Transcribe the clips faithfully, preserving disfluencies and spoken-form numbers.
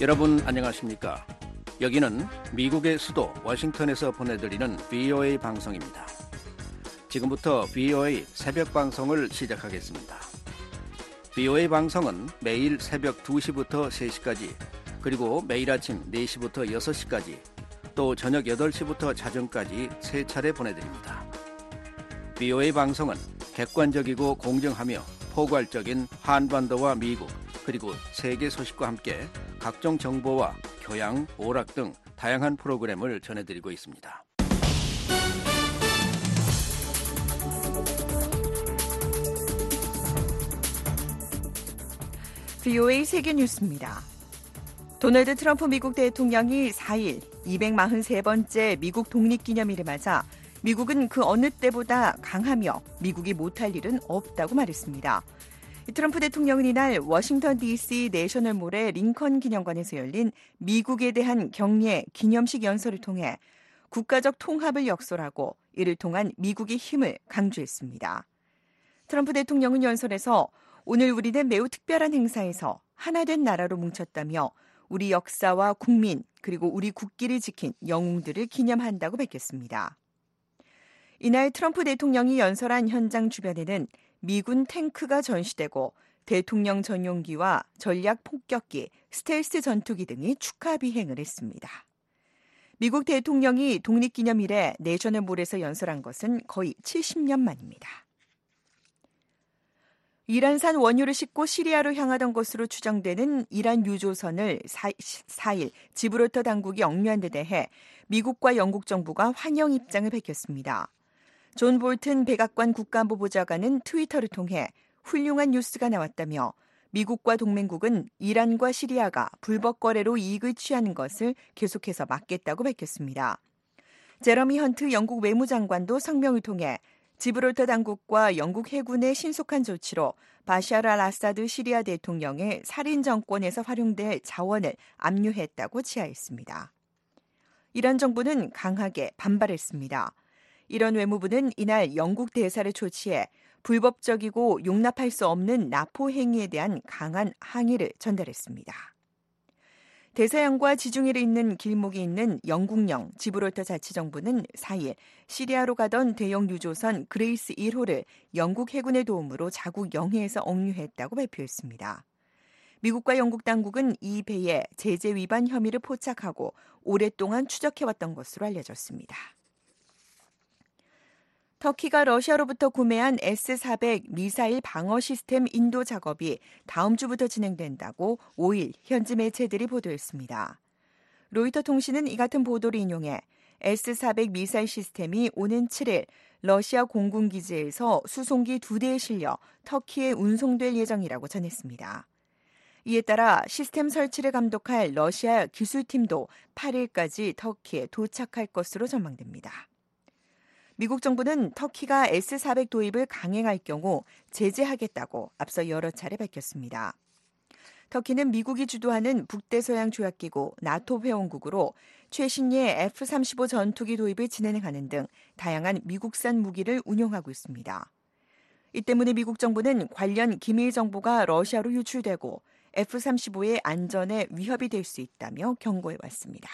여러분 안녕하십니까? 여기는 미국의 수도 워싱턴에서 보내드리는 브이오에이 방송입니다. 지금부터 브이오에이 새벽 방송을 시작하겠습니다. 브이오에이 방송은 매일 새벽 두 시부터 세 시까지, 그리고 매일 아침 네 시부터 여섯 시까지, 또 저녁 여덟 시부터 자정까지 세 차례 보내드립니다. 브이오에이 방송은 객관적이고 공정하며 포괄적인 한반도와 미국, 그리고 세계 소식과 함께 각종 정보와 교양, 오락 등 다양한 프로그램을 전해드리고 있습니다. 브이오에이 세계 뉴스입니다. 도널드 트럼프 미국 대통령이 사 일 이백사십삼 번째 미국 독립기념일을 맞아 미국은 그 어느 때보다 강하며 미국이 못할 일은 없다고 말했습니다. 트럼프 대통령은 이날 워싱턴 디씨 내셔널몰의 링컨 기념관에서 열린 미국에 대한 경례 기념식 연설을 통해 국가적 통합을 역설하고 이를 통한 미국의 힘을 강조했습니다. 트럼프 대통령은 연설에서 오늘 우리는 매우 특별한 행사에서 하나된 나라로 뭉쳤다며 우리 역사와 국민 그리고 우리 국기를 지킨 영웅들을 기념한다고 밝혔습니다. 이날 트럼프 대통령이 연설한 현장 주변에는 미군 탱크가 전시되고 대통령 전용기와 전략 폭격기, 스텔스 전투기 등이 축하 비행을 했습니다. 미국 대통령이 독립기념일에 내셔널몰에서 연설한 것은 거의 칠십 년 만입니다. 이란산 원유를 싣고 시리아로 향하던 것으로 추정되는 이란 유조선을 사 일 지브롤터 당국이 억류한 데 대해 미국과 영국 정부가 환영 입장을 밝혔습니다. 존 볼튼 백악관 국가안보보좌관은 트위터를 통해 훌륭한 뉴스가 나왔다며 미국과 동맹국은 이란과 시리아가 불법 거래로 이익을 취하는 것을 계속해서 막겠다고 밝혔습니다. 제러미 헌트 영국 외무장관도 성명을 통해 지브롤터 당국과 영국 해군의 신속한 조치로 바샤르 알 아사드 시리아 대통령의 살인 정권에서 활용될 자원을 압류했다고 지하했습니다. 이란 정부는 강하게 반발했습니다. 이런 외무부는 이날 영국 대사를 초치해 불법적이고 용납할 수 없는 나포 행위에 대한 강한 항의를 전달했습니다. 대서양과 지중해를 잇는 길목이 있는 영국령 지브롤터 자치정부는 사 일 시리아로 가던 대형 유조선 그레이스 일 호를 영국 해군의 도움으로 자국 영해에서 억류했다고 발표했습니다. 미국과 영국 당국은 이 배에 제재 위반 혐의를 포착하고 오랫동안 추적해왔던 것으로 알려졌습니다. 터키가 러시아로부터 구매한 에스 사백 미사일 방어 시스템 인도 작업이 다음 주부터 진행된다고 오 일 현지 매체들이 보도했습니다. 로이터 통신은 이 같은 보도를 인용해 에스 사백 미사일 시스템이 오는 칠 일 러시아 공군기지에서 수송기 두 대에 실려 터키에 운송될 예정이라고 전했습니다. 이에 따라 시스템 설치를 감독할 러시아 기술팀도 팔 일까지 터키에 도착할 것으로 전망됩니다. 미국 정부는 터키가 에스 사백 도입을 강행할 경우 제재하겠다고 앞서 여러 차례 밝혔습니다. 터키는 미국이 주도하는 북대서양 조약기구 나토 회원국으로 최신의 에프 삼십오 전투기 도입을 진행하는 등 다양한 미국산 무기를 운용하고 있습니다. 이 때문에 미국 정부는 관련 기밀 정보가 러시아로 유출되고 에프 삼십오의 안전에 위협이 될 수 있다며 경고해 왔습니다.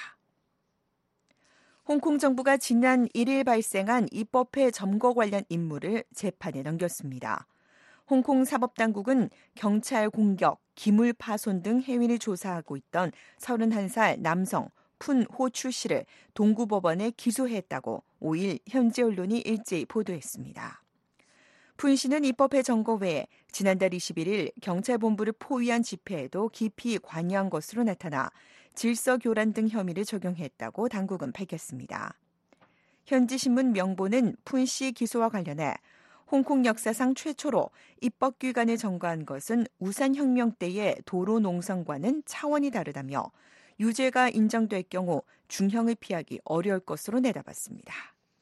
홍콩 정부가 지난 일 일 발생한 입법회 점거 관련 임무를 재판에 넘겼습니다. 홍콩 사법당국은 경찰 공격, 기물 파손 등 행위를 조사하고 있던 서른한 살 남성 푼 호추 씨를 동구법원에 기소했다고 오 일 현지 언론이 일제히 보도했습니다. 푼 씨는 입법회 점거 외에 지난달 이십일 일 경찰본부를 포위한 집회에도 깊이 관여한 것으로 나타나 질서 교란 등 혐의를 적용했다고 당국은 밝혔습니다. 현지 신문 명보는 푼 씨 기소와 관련해 홍콩 역사상 최초로 입법기관을 점거한 것은 우산혁명 때의 도로농성과는 차원이 다르다며 유죄가 인정될 경우 중형을 피하기 어려울 것으로 내다봤습니다.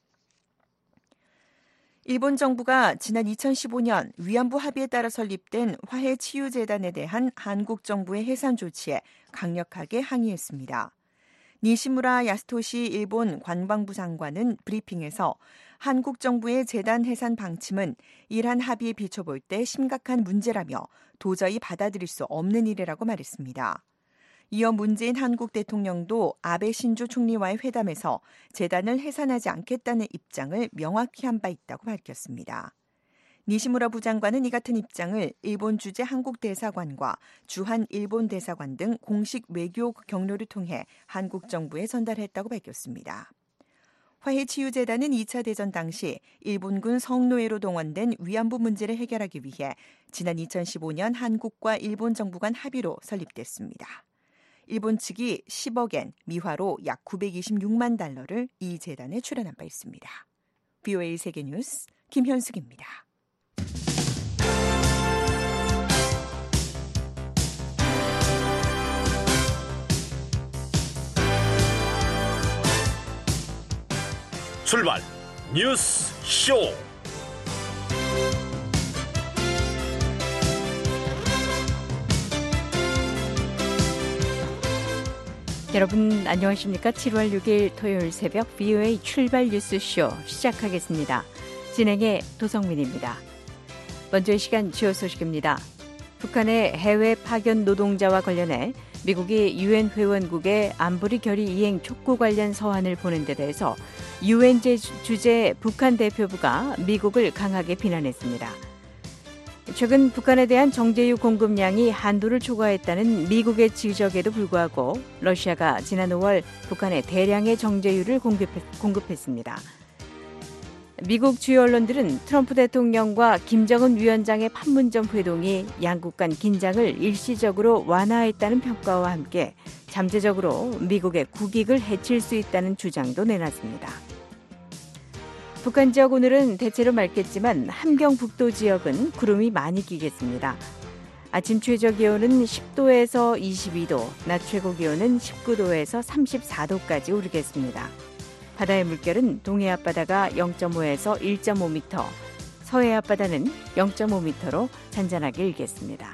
일본 정부가 지난 이천십오 년 위안부 합의에 따라 설립된 화해치유재단에 대한 한국 정부의 해산 조치에 강력하게 항의했습니다. 니시무라 야스토시 일본 관방부 장관은 브리핑에서 한국 정부의 재단 해산 방침은 이란 합의에 비춰볼 때 심각한 문제라며 도저히 받아들일 수 없는 일이라고 말했습니다. 이어 문재인 한국 대통령도 아베 신조 총리와의 회담에서 재단을 해산하지 않겠다는 입장을 명확히 한 바 있다고 밝혔습니다. 니시무라 부장관은 이 같은 입장을 일본 주재 한국 대사관과 주한 일본 대사관 등 공식 외교 경로를 통해 한국 정부에 전달했다고 밝혔습니다. 화해치유재단은 이 차 대전 당시 일본군 성노예로 동원된 위안부 문제를 해결하기 위해 지난 이천십오 년 한국과 일본 정부 간 합의로 설립됐습니다. 일본 측이 십억 엔, 미화로 약 구백이십육만 달러를 이 재단에 출연한 바 있습니다. 브이오에이 세계뉴스 김현숙입니다. 출발 뉴스 쇼. 여러분 안녕하십니까? 칠월 육일 토요일 새벽 브이오에이 출발 뉴스 쇼 시작하겠습니다. 진행의 도성민입니다. 먼저 이 시간 주요 소식입니다. 북한의 해외 파견 노동자와 관련해 미국이 유엔 회원국에 안보리 결의 이행 촉구 관련 서한을 보낸 데 대해서 유엔 주재 북한 대표부가 미국을 강하게 비난했습니다. 최근 북한에 대한 정제유 공급량이 한도를 초과했다는 미국의 지적에도 불구하고 러시아가 지난 오월 북한에 대량의 정제유를 공급했습니다. 미국 주요 언론들은 트럼프 대통령과 김정은 위원장의 판문점 회동이 양국 간 긴장을 일시적으로 완화했다는 평가와 함께 잠재적으로 미국의 국익을 해칠 수 있다는 주장도 내놨습니다. 북한 지역 오늘은 대체로 맑겠지만 함경북도 지역은 구름이 많이 끼겠습니다. 아침 최저 기온은 십 도에서 이십이 도, 낮 최고 기온은 십구 도에서 삼십사 도까지 오르겠습니다. 바다의 물결은 동해 앞바다가 영 점 오에서 일 점 오 미터, 서해 앞바다는 영 점 오 미터로 잔잔하게 일겠습니다.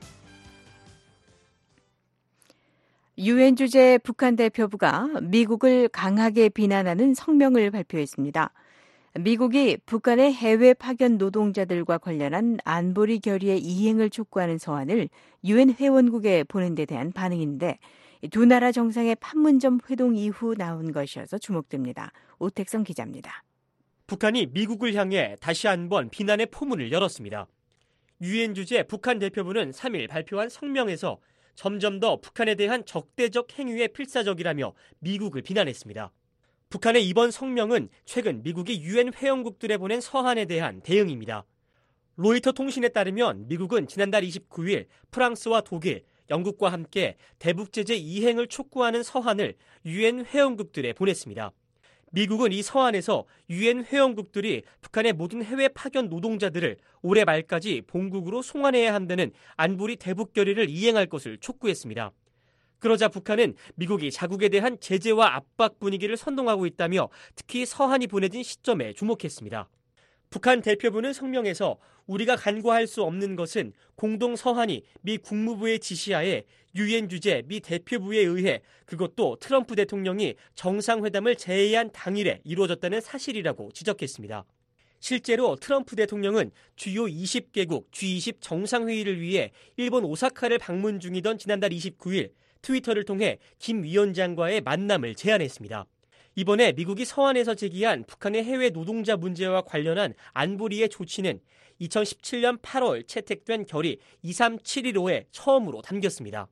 유엔 주재 북한 대표부가 미국을 강하게 비난하는 성명을 발표했습니다. 미국이 북한의 해외 파견 노동자들과 관련한 안보리 결의의 이행을 촉구하는 서한을 유엔 회원국에 보낸 데 대한 반응인데 두 나라 정상의 판문점 회동 이후 나온 것이어서 주목됩니다. 오택성 기자입니다. 북한이 미국을 향해 다시 한번 비난의 포문을 열었습니다. 유엔 주재 북한 대표부는 삼 일 발표한 성명에서 점점 더 북한에 대한 적대적 행위에 필사적이라며 미국을 비난했습니다. 북한의 이번 성명은 최근 미국이 유엔 회원국들에 보낸 서한에 대한 대응입니다. 로이터 통신에 따르면 미국은 지난달 이십구 일 프랑스와 독일, 영국과 함께 대북 제재 이행을 촉구하는 서한을 유엔 회원국들에 보냈습니다. 미국은 이 서한에서 유엔 회원국들이 북한의 모든 해외 파견 노동자들을 올해 말까지 본국으로 송환해야 한다는 안보리 대북 결의를 이행할 것을 촉구했습니다. 그러자 북한은 미국이 자국에 대한 제재와 압박 분위기를 선동하고 있다며 특히 서한이 보내진 시점에 주목했습니다. 북한 대표부는 성명에서 우리가 간과할 수 없는 것은 공동 서한이 미 국무부의 지시하에 유엔 주재 미 대표부에 의해 그것도 트럼프 대통령이 정상회담을 제의한 당일에 이루어졌다는 사실이라고 지적했습니다. 실제로 트럼프 대통령은 주요 이십 개국 지 이십 정상회의를 위해 일본 오사카를 방문 중이던 지난달 이십구 일 트위터를 통해 김 위원장과의 만남을 제안했습니다. 이번에 미국이 서한에서 제기한 북한의 해외 노동자 문제와 관련한 안보리의 조치는 이천십칠 년 팔월 채택된 결의 이삼칠일오에 처음으로 담겼습니다.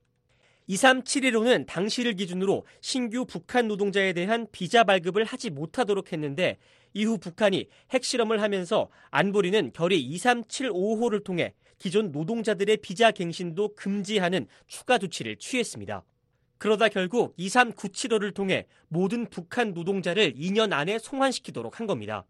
이삼칠일오는 당시를 기준으로 신규 북한 노동자에 대한 비자 발급을 하지 못하도록 했는데 이후 북한이 핵실험을 하면서 안보리는 결의 이삼칠오호를 통해 기존 노동자들의 비자 갱신도 금지하는 추가 조치를 취했습니다. 그러다 결국 이삼구칠호를 통해 모든 북한 노동자를 이 년 안에 송환시키도록 한 겁니다.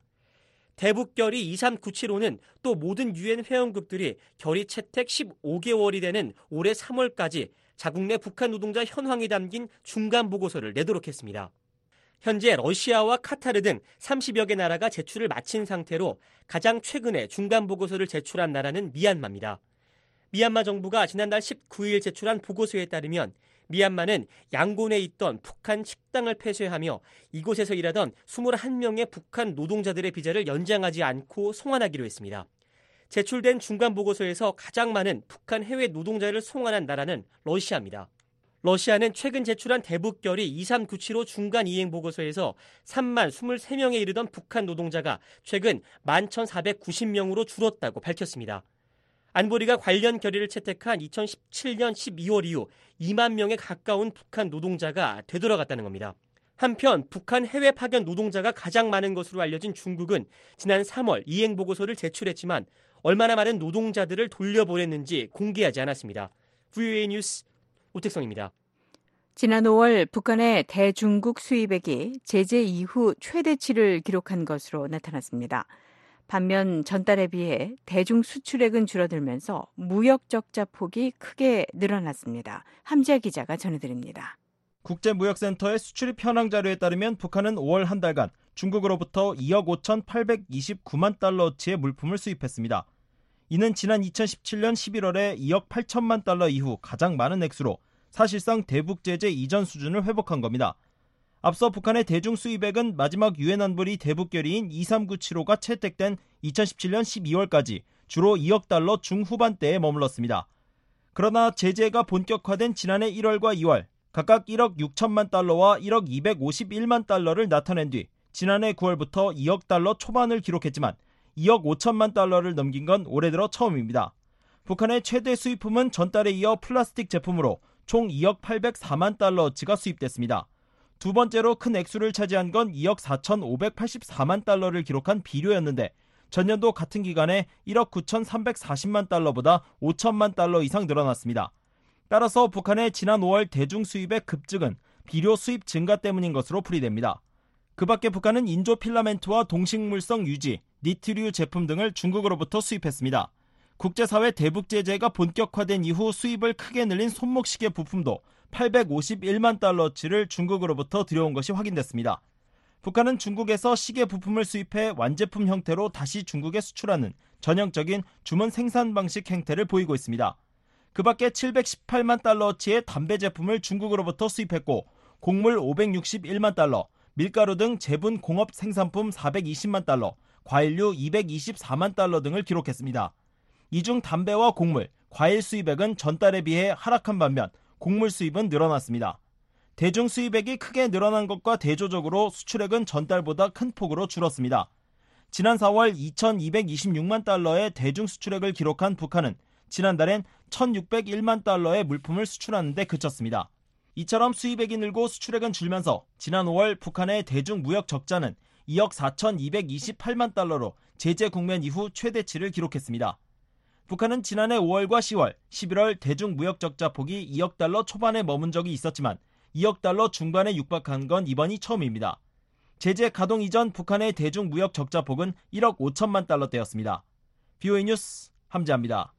대북결의 이삼구칠호는 또 모든 유엔 회원국들이 결의 채택 십오 개월이 되는 올해 삼월까지 자국 내 북한 노동자 현황이 담긴 중간 보고서를 내도록 했습니다. 현재 러시아와 카타르 등 삼십여 개 나라가 제출을 마친 상태로 가장 최근에 중간 보고서를 제출한 나라는 미얀마입니다. 미얀마 정부가 지난달 십구 일 제출한 보고서에 따르면 미얀마는 양곤에 있던 북한 식당을 폐쇄하며 이곳에서 일하던 이십일 명의 북한 노동자들의 비자를 연장하지 않고 송환하기로 했습니다. 제출된 중간 보고서에서 가장 많은 북한 해외 노동자를 송환한 나라는 러시아입니다. 러시아는 최근 제출한 대북결의 이삼구칠오 중간 이행 보고서에서 삼만 이십삼 명에 이르던 북한 노동자가 최근 만 천사백구십 명으로 줄었다고 밝혔습니다. 안보리가 관련 결의를 채택한 이천십칠년 십이월 이후 이만 명에 가까운 북한 노동자가 되돌아갔다는 겁니다. 한편 북한 해외 파견 노동자가 가장 많은 것으로 알려진 중국은 지난 삼월 이행 보고서를 제출했지만 얼마나 많은 노동자들을 돌려보냈는지 공개하지 않았습니다. 브이오에이 뉴스 오택성입니다. 지난 오월 북한의 대중국 수입액이 제재 이후 최대치를 기록한 것으로 나타났습니다. 반면 전달에 비해 대중 수출액은 줄어들면서 무역 적자 폭이 크게 늘어났습니다. 함지아 기자가 전해드립니다. 국제무역센터의 수출입 현황 자료에 따르면 북한은 오월 한 달간 중국으로부터 이억 오천팔백이십구만 달러어치의 물품을 수입했습니다. 이는 지난 이천십칠년 십일월에 이억 팔천만 달러 이후 가장 많은 액수로 사실상 대북 제재 이전 수준을 회복한 겁니다. 앞서 북한의 대중 수입액은 마지막 유엔 안보리 대북 결의인 이삼구칠오가 채택된 이천십칠년 십이월까지 주로 이억 달러 중후반대에 머물렀습니다. 그러나 제재가 본격화된 지난해 일월과 이월 각각 일억 육천만 달러와 일억 이백오십일만 달러를 나타낸 뒤 지난해 구월부터 이억 달러 초반을 기록했지만 이억 오천만 달러를 넘긴 건 올해 들어 처음입니다. 북한의 최대 수입품은 전달에 이어 플라스틱 제품으로 총 이억 팔백사만 달러어치가 수입됐습니다. 두 번째로 큰 액수를 차지한 건 이억 사천오백팔십사만 달러를 기록한 비료였는데 전년도 같은 기간에 일억 구천삼백사십만 달러보다 오천만 달러 이상 늘어났습니다. 따라서 북한의 지난 오월 대중 수입의 급증은 비료 수입 증가 때문인 것으로 풀이됩니다. 그 밖에 북한은 인조 필라멘트와 동식물성 유지, 니트류 제품 등을 중국으로부터 수입했습니다. 국제사회 대북 제재가 본격화된 이후 수입을 크게 늘린 손목시계 부품도 팔백오십일만 달러어치를 중국으로부터 들여온 것이 확인됐습니다. 북한은 중국에서 시계 부품을 수입해 완제품 형태로 다시 중국에 수출하는 전형적인 주문 생산 방식 행태를 보이고 있습니다. 그 밖에 칠백십팔만 달러어치의 담배 제품을 중국으로부터 수입했고 곡물 오백육십일만 달러, 밀가루 등 제분 공업 생산품 사백이십만 달러, 과일류 이백이십사만 달러 등을 기록했습니다. 이 중 담배와 곡물, 과일 수입액은 전달에 비해 하락한 반면 곡물 수입은 늘어났습니다. 대중 수입액이 크게 늘어난 것과 대조적으로 수출액은 전달보다 큰 폭으로 줄었습니다. 지난 사월 이천이백이십육만 달러의 대중 수출액을 기록한 북한은 지난달엔 천육백일만 달러의 물품을 수출하는 데 그쳤습니다. 이처럼 수입액이 늘고 수출액은 줄면서 지난 오월 북한의 대중 무역 적자는 이억 사천이백이십팔만 달러로 제재 국면 이후 최대치를 기록했습니다. 북한은 지난해 오월과 시월, 십일월 대중 무역 적자 폭이 이억 달러 초반에 머문 적이 있었지만 이억 달러 중반에 육박한 건 이번이 처음입니다. 제재 가동 이전 북한의 대중 무역 적자 폭은 일억 오천만 달러대였습니다. 브이오에이 뉴스 함지아입니다.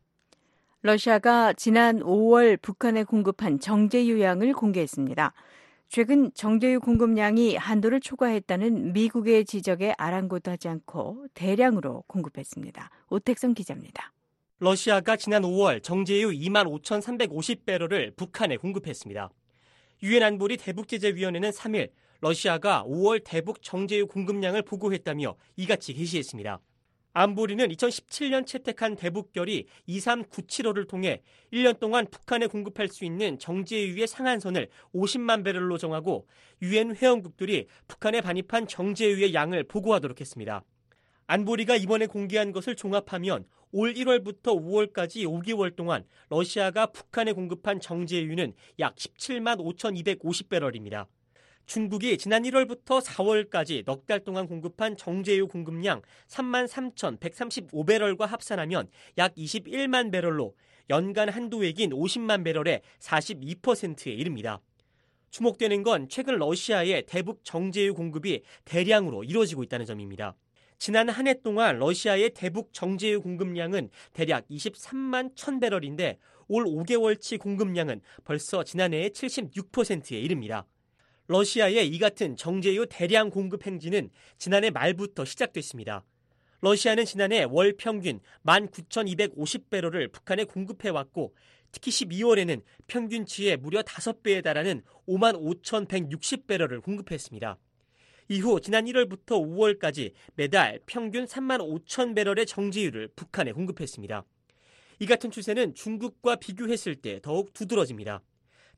러시아가 지난 오월 북한에 공급한 정제유량을 공개했습니다. 최근 정제유 공급량이 한도를 초과했다는 미국의 지적에 아랑곳하지 않고 대량으로 공급했습니다. 오택성 기자입니다. 러시아가 지난 오월 정제유 이만 오천삼백오십 배럴을 북한에 공급했습니다. 유엔 안보리 대북제재위원회는 삼일 러시아가 오월 대북 정제유 공급량을 보고했다며 이같이 게시했습니다. 안보리는 이천십칠년 채택한 대북결의 이삼구칠오를 통해 일 년 동안 북한에 공급할 수 있는 정제유의 상한선을 오십만 배럴로 정하고 유엔 회원국들이 북한에 반입한 정제유의 양을 보고하도록 했습니다. 안보리가 이번에 공개한 것을 종합하면 올 일월부터 오월까지 오 개월 동안 러시아가 북한에 공급한 정제유는 약 십칠만 오천이백오십 배럴입니다. 중국이 지난 일월부터 사월까지 넉 달 동안 공급한 정제유 공급량 삼만 삼천백삼십오 배럴과 합산하면 약 이십일만 배럴로 연간 한도액인 오십만 배럴의 사십이 퍼센트에 이릅니다. 주목되는 건 최근 러시아의 대북 정제유 공급이 대량으로 이루어지고 있다는 점입니다. 지난 한 해 동안 러시아의 대북 정제유 공급량은 대략 이십삼만 천 배럴인데 올 오 개월치 공급량은 벌써 지난해의 칠십육 퍼센트에 이릅니다. 러시아의 이 같은 정제유 대량 공급 행진은 지난해 말부터 시작됐습니다. 러시아는 지난해 월 평균 만 구천이백오십 배럴을 북한에 공급해왔고 특히 십이월에는 평균치의 무려 다섯 배에 달하는 오만 오천백육십 배럴을 공급했습니다. 이후 지난 일월부터 오월까지 매달 평균 삼만 오천 배럴의 정제유를 북한에 공급했습니다. 이 같은 추세는 중국과 비교했을 때 더욱 두드러집니다.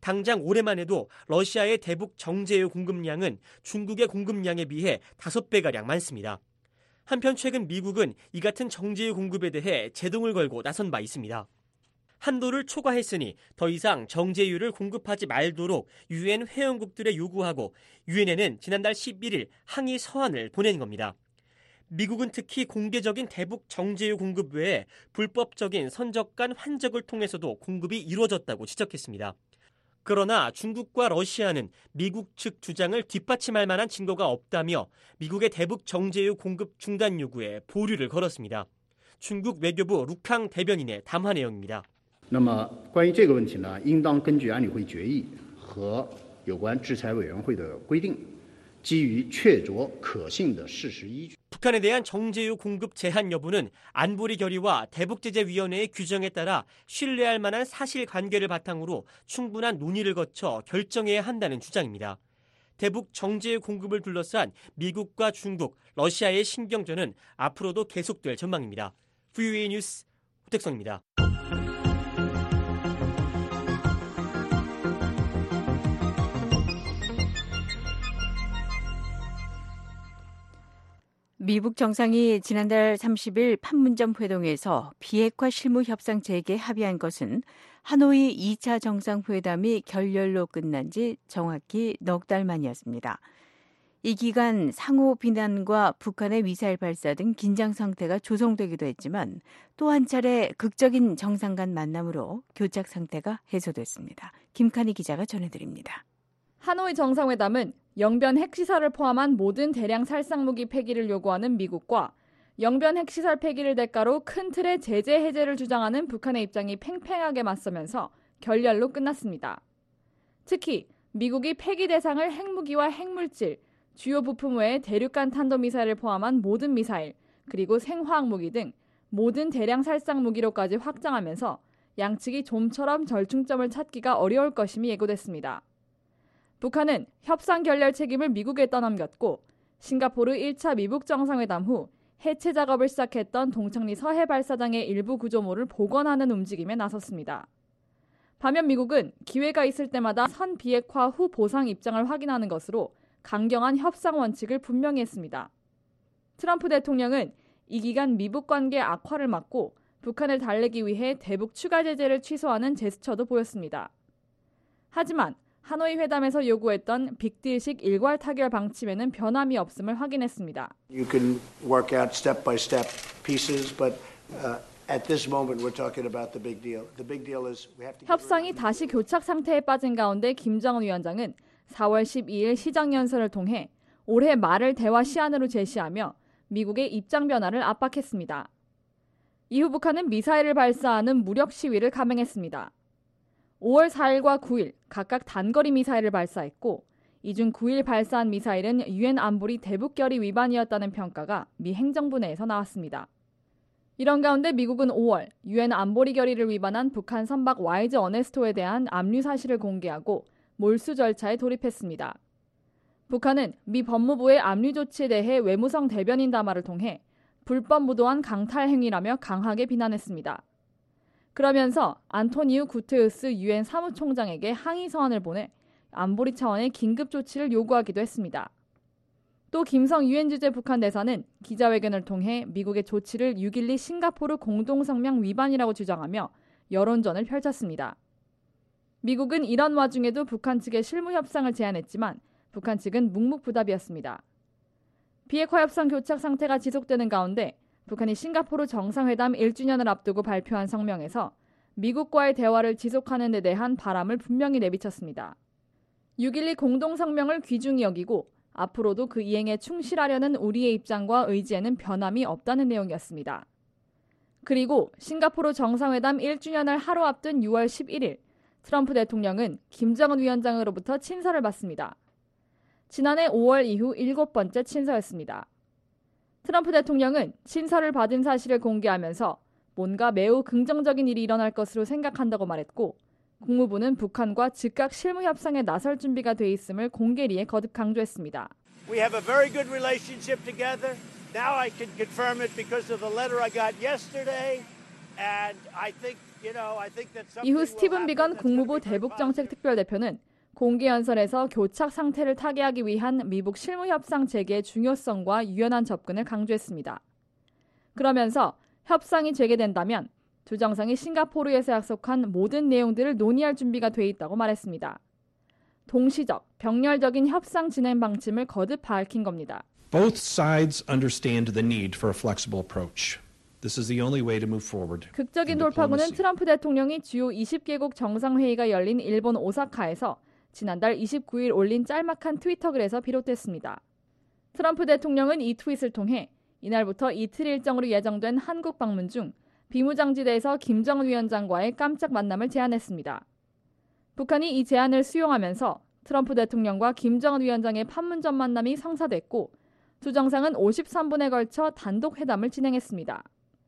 당장 올해만 해도 러시아의 대북 정제유 공급량은 중국의 공급량에 비해 다섯 배가량 많습니다. 한편 최근 미국은 이 같은 정제유 공급에 대해 제동을 걸고 나선 바 있습니다. 한도를 초과했으니 더 이상 정제유를 공급하지 말도록 유엔 회원국들에 요구하고 유엔에는 지난달 십일일 항의 서한을 보낸 겁니다. 미국은 특히 공개적인 대북 정제유 공급 외에 불법적인 선적 간 환적을 통해서도 공급이 이루어졌다고 지적했습니다. 그러나 중국과 러시아는 미국 측 주장을 뒷받침할 만한 증거가 없다며 미국의 대북 정제유 공급 중단 요구에 보류를 걸었습니다. 중국 외교부 루캉 대변인의 담화 내용입니다. 那么关于这个问题呢，应当根据安理会决议和有关制裁委员会的规定，基于确凿可信的事实依据。 북한에 대한 정제유 공급 제한 여부는 안보리 결의와 대북제재위원회의 규정에 따라 신뢰할 만한 사실관계를 바탕으로 충분한 논의를 거쳐 결정해야 한다는 주장입니다. 대북 정제유 공급을 둘러싼 미국과 중국, 러시아의 신경전은 앞으로도 계속될 전망입니다. 브이오에이 뉴스 호택성입니다. 미북 정상이 지난달 삼십일 판문점 회동에서 비핵화 실무 협상 재개에 합의한 것은 하노이 이 차 정상회담이 결렬로 끝난 지 정확히 넉 달 만이었습니다. 이 기간 상호 비난과 북한의 미사일 발사 등 긴장 상태가 조성되기도 했지만 또 한 차례 극적인 정상 간 만남으로 교착 상태가 해소됐습니다. 김칸희 기자가 전해드립니다. 하노이 정상회담은 영변 핵시설을 포함한 모든 대량 살상무기 폐기를 요구하는 미국과 영변 핵시설 폐기를 대가로 큰 틀의 제재 해제를 주장하는 북한의 입장이 팽팽하게 맞서면서 결렬로 끝났습니다. 특히 미국이 폐기 대상을 핵무기와 핵물질, 주요 부품 외에 대륙간 탄도미사일을 포함한 모든 미사일, 그리고 생화학무기 등 모든 대량 살상무기로까지 확장하면서 양측이 좀처럼 절충점을 찾기가 어려울 것임이 예고됐습니다. 북한은 협상 결렬 책임을 미국에 떠넘겼고 싱가포르 일 차 미북 정상회담 후 해체 작업을 시작했던 동창리 서해 발사장의 일부 구조물을 복원하는 움직임에 나섰습니다. 반면 미국은 기회가 있을 때마다 선 비핵화 후 보상 입장을 확인하는 것으로 강경한 협상 원칙을 분명히 했습니다. 트럼프 대통령은 이 기간 미북 관계 악화를 막고 북한을 달래기 위해 대북 추가 제재를 취소하는 제스처도 보였습니다. 하지만 하노이 회담에서 요구했던 빅딜식 일괄 타결 방침에는 변함이 없음을 확인했습니다. You can work out step by step pieces, but uh, at this moment we're talking about the big deal. The big deal is we have to. 협상이 다시 교착 상태에 빠진 가운데 김정은 위원장은 사월 십이일 시정연설을 통해 올해 말을 대화 시한으로 제시하며 미국의 입장 변화를 압박했습니다. 이후 북한은 미사일을 발사하는 무력 시위를 감행했습니다. 오월 사일과 구일 각각 단거리 미사일을 발사했고 이 중 구일 발사한 미사일은 유엔 안보리 대북결의 위반이었다는 평가가 미 행정부 내에서 나왔습니다. 이런 가운데 미국은 오월 유엔 안보리 결의를 위반한 북한 선박 와이즈 어네스토에 대한 압류 사실을 공개하고 몰수 절차에 돌입했습니다. 북한은 미 법무부의 압류 조치에 대해 외무성 대변인 담화를 통해 불법 무도한 강탈 행위라며 강하게 비난했습니다. 그러면서 안토니우 구테우스 유엔 사무총장에게 항의 서한을 보내 안보리 차원의 긴급 조치를 요구하기도 했습니다. 또 김성 유엔 주재 북한 대사는 기자회견을 통해 미국의 조치를 육일이 싱가포르 공동성명 위반이라고 주장하며 여론전을 펼쳤습니다. 미국은 이런 와중에도 북한 측에 실무 협상을 제안했지만 북한 측은 묵묵부답이었습니다. 비핵화 협상 교착 상태가 지속되는 가운데 북한이 싱가포르 정상회담 일 주년을 앞두고 발표한 성명에서 미국과의 대화를 지속하는 데 대한 바람을 분명히 내비쳤습니다. 육일이 공동성명을 귀중히 여기고 앞으로도 그 이행에 충실하려는 우리의 입장과 의지에는 변함이 없다는 내용이었습니다. 그리고 싱가포르 정상회담 일 주년을 하루 앞둔 유월 십일일 트럼프 대통령은 김정은 위원장으로부터 친서를 받습니다. 지난해 오월 이후 일곱 번째 친서였습니다. 트럼프 대통령은 친서를 받은 사실을 공개하면서 뭔가 매우 긍정적인 일이 일어날 것으로 생각한다고 말했고 국무부는 북한과 즉각 실무 협상에 나설 준비가 돼 있음을 공개리에 거듭 강조했습니다. We have a very good relationship together. Now I can confirm it because of the letter I got yesterday, and I think 이후 스티븐 비건 국무부 대북정책특별대표는 공개연설에서 교착 상태를 타개하기 위한 미북 실무협상 재개의 중요성과 유연한 접근을 강조했습니다. 그러면서 협상이 재개된다면 두 정상이 싱가포르에서 약속한 모든 내용들을 논의할 준비가 돼 있다고 말했습니다. 동시적, 병렬적인 협상 진행 방침을 거듭 밝힌 겁니다. Both sides understand the need for a flexible approach. This is the only way to move forward. 극적인 돌파구는 트럼프 대통령이 주요 이십 개국 정상회의가 열린 일본 오사카에서 지난달 이십구 일 올린 짤막한 트위터 글에서 비롯됐습니다. 트럼프 대통령은 이 트윗을 통해 이날부터 이틀 일정으로 예정된 한국 방문 중 비무장지대에서 김정은 위원장과의 깜짝 만남을 제안했습니다. 북한이 이 제안을 수용하면서 트럼프 대통령과 김정은 위원장의 판문점 만남이 성사됐고 두 정상은 오십삼 분에 걸쳐 단독 회담을 진행했습니다.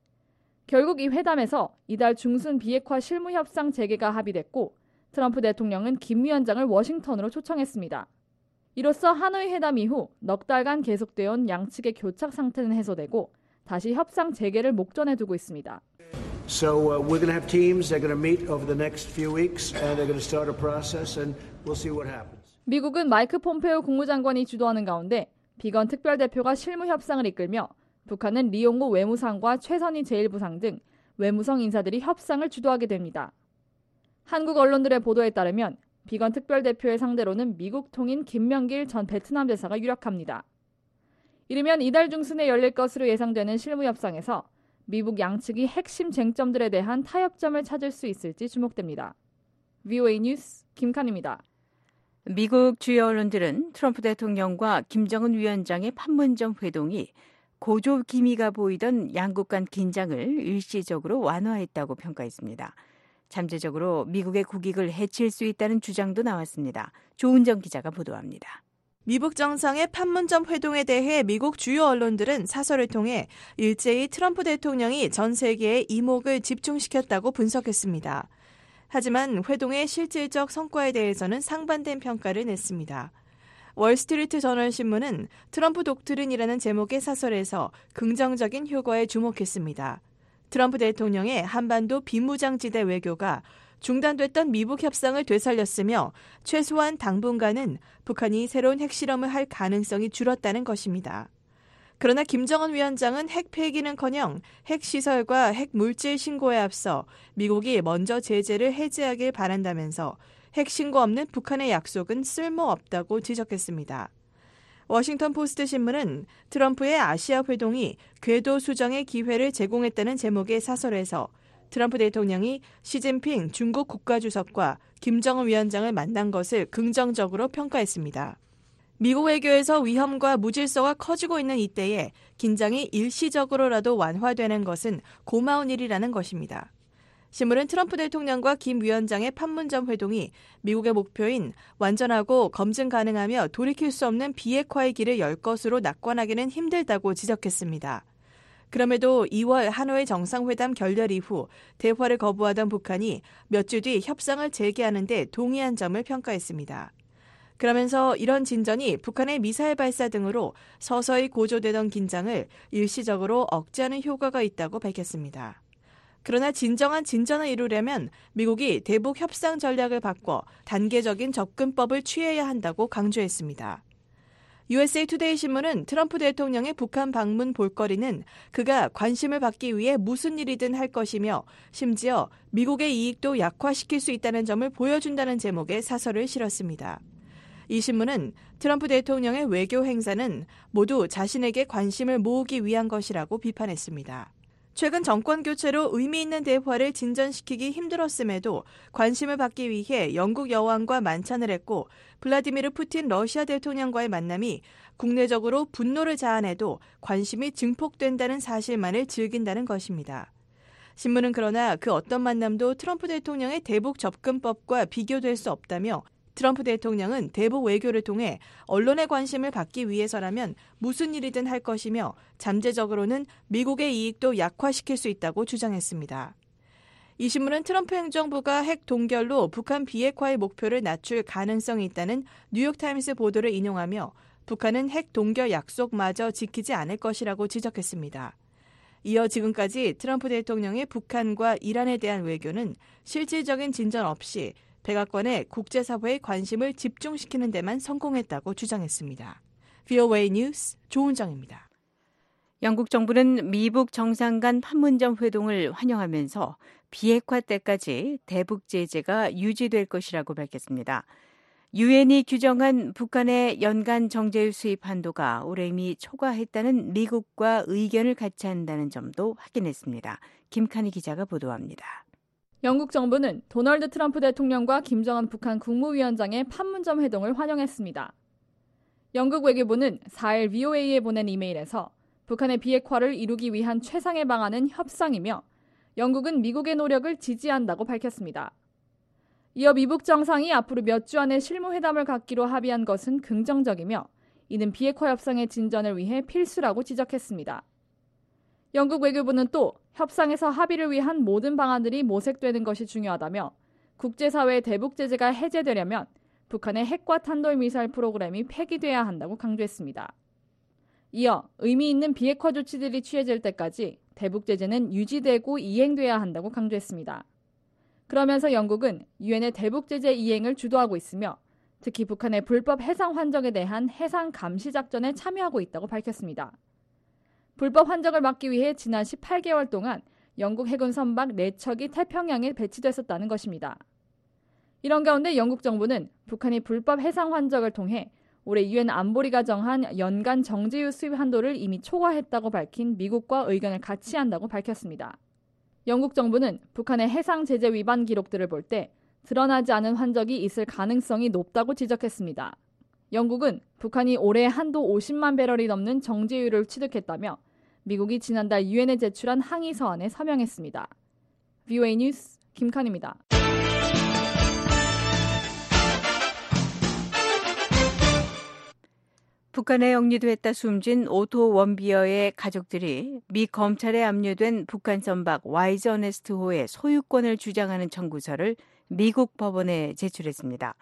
결국 이 회담에서 이달 중순 비핵화 실무협상 재개가 합의됐고 트럼프 대통령은 김 위원장을 워싱턴으로 초청했습니다. 이로써 하노이 회담 이후 넉 달간 계속되어 온 양측의 교착 상태는 해소되고 다시 협상 재개를 목전에 두고 있습니다. So uh, we're going to have teams. They're going to meet over the next few weeks, and they're going to start a process, and we'll see what happens. 미국은 마이크 폼페오 국무장관이 주도하는 가운데 비건 특별대표가 실무 협상을 이끌며 북한은 리용호 외무상과 최선희 제일부상 등 외무성 인사들이 협상을 주도하게 됩니다. 한국 언론들의 보도에 따르면 비건 특별대표의 상대로는 미국 통인 김명길 전 베트남 대사가 유력합니다. 이르면 이달 중순에 열릴 것으로 예상되는 실무 협상에서 미국 양측이 핵심 쟁점들에 대한 타협점을 찾을 수 있을지 주목됩니다. 브이오에이 뉴스 김칸입니다. 미국 주요 언론들은 트럼프 대통령과 김정은 위원장의 판문점 회동이 고조 기미가 보이던 양국 간 긴장을 일시적으로 완화했다고 평가했습니다. 잠재적으로 미국의 국익을 해칠 수 있다는 주장도 나왔습니다. 조은정 기자가 보도합니다. 미북 정상의 판문점 회동에 대해 미국 주요 언론들은 사설을 통해 일제히 트럼프 대통령이 전 세계의 이목을 집중시켰다고 분석했습니다. 하지만 회동의 실질적 성과에 대해서는 상반된 평가를 냈습니다. 월스트리트 저널 신문은 트럼프 독트린이라는 제목의 사설에서 긍정적인 효과에 주목했습니다. 트럼프 대통령의 한반도 비무장지대 외교가 중단됐던 미북 협상을 되살렸으며 최소한 당분간은 북한이 새로운 핵실험을 할 가능성이 줄었다는 것입니다. 그러나 김정은 위원장은 핵 폐기는커녕 핵시설과 핵물질 신고에 앞서 미국이 먼저 제재를 해제하길 바란다면서 핵 신고 없는 북한의 약속은 쓸모없다고 지적했습니다. 워싱턴 포스트 신문은 트럼프의 아시아 회동이 궤도 수정의 기회를 제공했다는 제목의 사설에서 트럼프 대통령이 시진핑 중국 국가주석과 김정은 위원장을 만난 것을 긍정적으로 평가했습니다. 미국 외교에서 위험과 무질서가 커지고 있는 이때에 긴장이 일시적으로라도 완화되는 것은 고마운 일이라는 것입니다. 신문은 트럼프 대통령과 김 위원장의 판문점 회동이 미국의 목표인 완전하고 검증 가능하며 돌이킬 수 없는 비핵화의 길을 열 것으로 낙관하기는 힘들다고 지적했습니다. 그럼에도 이월 하노이 정상회담 결렬 이후 대화를 거부하던 북한이 몇 주 뒤 협상을 재개하는 데 동의한 점을 평가했습니다. 그러면서 이런 진전이 북한의 미사일 발사 등으로 서서히 고조되던 긴장을 일시적으로 억제하는 효과가 있다고 밝혔습니다. 그러나 진정한 진전을 이루려면 미국이 대북 협상 전략을 바꿔 단계적인 접근법을 취해야 한다고 강조했습니다. 유에스에이 투데이 신문은 트럼프 대통령의 북한 방문 볼거리는 그가 관심을 받기 위해 무슨 일이든 할 것이며 심지어 미국의 이익도 약화시킬 수 있다는 점을 보여준다는 제목의 사설을 실었습니다. 이 신문은 트럼프 대통령의 외교 행사는 모두 자신에게 관심을 모으기 위한 것이라고 비판했습니다. 최근 정권 교체로 의미 있는 대화를 진전시키기 힘들었음에도 관심을 받기 위해 영국 여왕과 만찬을 했고 블라디미르 푸틴 러시아 대통령과의 만남이 국내적으로 분노를 자아내도 관심이 증폭된다는 사실만을 즐긴다는 것입니다. 신문은 그러나 그 어떤 만남도 트럼프 대통령의 대북 접근법과 비교될 수 없다며 트럼프 대통령은 대북 외교를 통해 언론의 관심을 받기 위해서라면 무슨 일이든 할 것이며 잠재적으로는 미국의 이익도 약화시킬 수 있다고 주장했습니다. 이 신문은 트럼프 행정부가 핵 동결로 북한 비핵화의 목표를 낮출 가능성이 있다는 뉴욕타임스 보도를 인용하며 북한은 핵 동결 약속마저 지키지 않을 것이라고 지적했습니다. 이어 지금까지 트럼프 대통령의 북한과 이란에 대한 외교는 실질적인 진전 없이 백악관의 국제사회의 관심을 집중시키는 데만 성공했다고 주장했습니다. 브이오에이 뉴스 조은정입니다. 영국 정부는 미북 정상 간 판문점 회동을 환영하면서 비핵화 때까지 대북 제재가 유지될 것이라고 밝혔습니다. 유엔이 규정한 북한의 연간 정제유 수입 한도가 올해 이미 초과했다는 미국과 의견을 같이 한다는 점도 확인했습니다. 김칸희 기자가 보도합니다. 영국 정부는 도널드 트럼프 대통령과 김정은 북한 국무위원장의 판문점 회동을 환영했습니다. 영국 외교부는 사일 브이오에이에 보낸 이메일에서 북한의 비핵화를 이루기 위한 최상의 방안은 협상이며 영국은 미국의 노력을 지지한다고 밝혔습니다. 이어 미북 정상이 앞으로 몇 주 안에 실무회담을 갖기로 합의한 것은 긍정적이며 이는 비핵화 협상의 진전을 위해 필수라고 지적했습니다. 영국 외교부는 또 협상에서 합의를 위한 모든 방안들이 모색되는 것이 중요하다며 국제사회의 대북 제재가 해제되려면 북한의 핵과 탄도미사일 프로그램이 폐기돼야 한다고 강조했습니다. 이어 의미 있는 비핵화 조치들이 취해질 때까지 대북 제재는 유지되고 이행돼야 한다고 강조했습니다. 그러면서 영국은 유엔의 대북 제재 이행을 주도하고 있으며 특히 북한의 불법 해상 환적에 대한 해상 감시 작전에 참여하고 있다고 밝혔습니다. 불법 환적을 막기 위해 지난 십팔 개월 동안 영국 해군 선박 네 척이 태평양에 배치됐었다는 것입니다. 이런 가운데 영국 정부는 북한이 불법 해상 환적을 통해 올해 유엔 안보리가 정한 연간 정제유 수입 한도를 이미 초과했다고 밝힌 미국과 의견을 같이 한다고 밝혔습니다. 영국 정부는 북한의 해상 제재 위반 기록들을 볼 때 드러나지 않은 환적이 있을 가능성이 높다고 지적했습니다. 영국은 북한이 올해 한도 오십만 배럴이 넘는 정제유를 취득했다며 미국이 지난달 유엔에 제출한 항의 서한에 서명했습니다. 브이오에이 뉴스 김칸입니다. 북한에 영리됐다 숨진 오토 원비어의 가족들이 미 검찰에 압류된 북한 선박 와이즈 어네스트호의 소유권을 주장하는 청구서를 미국 법원에 제출했습니다.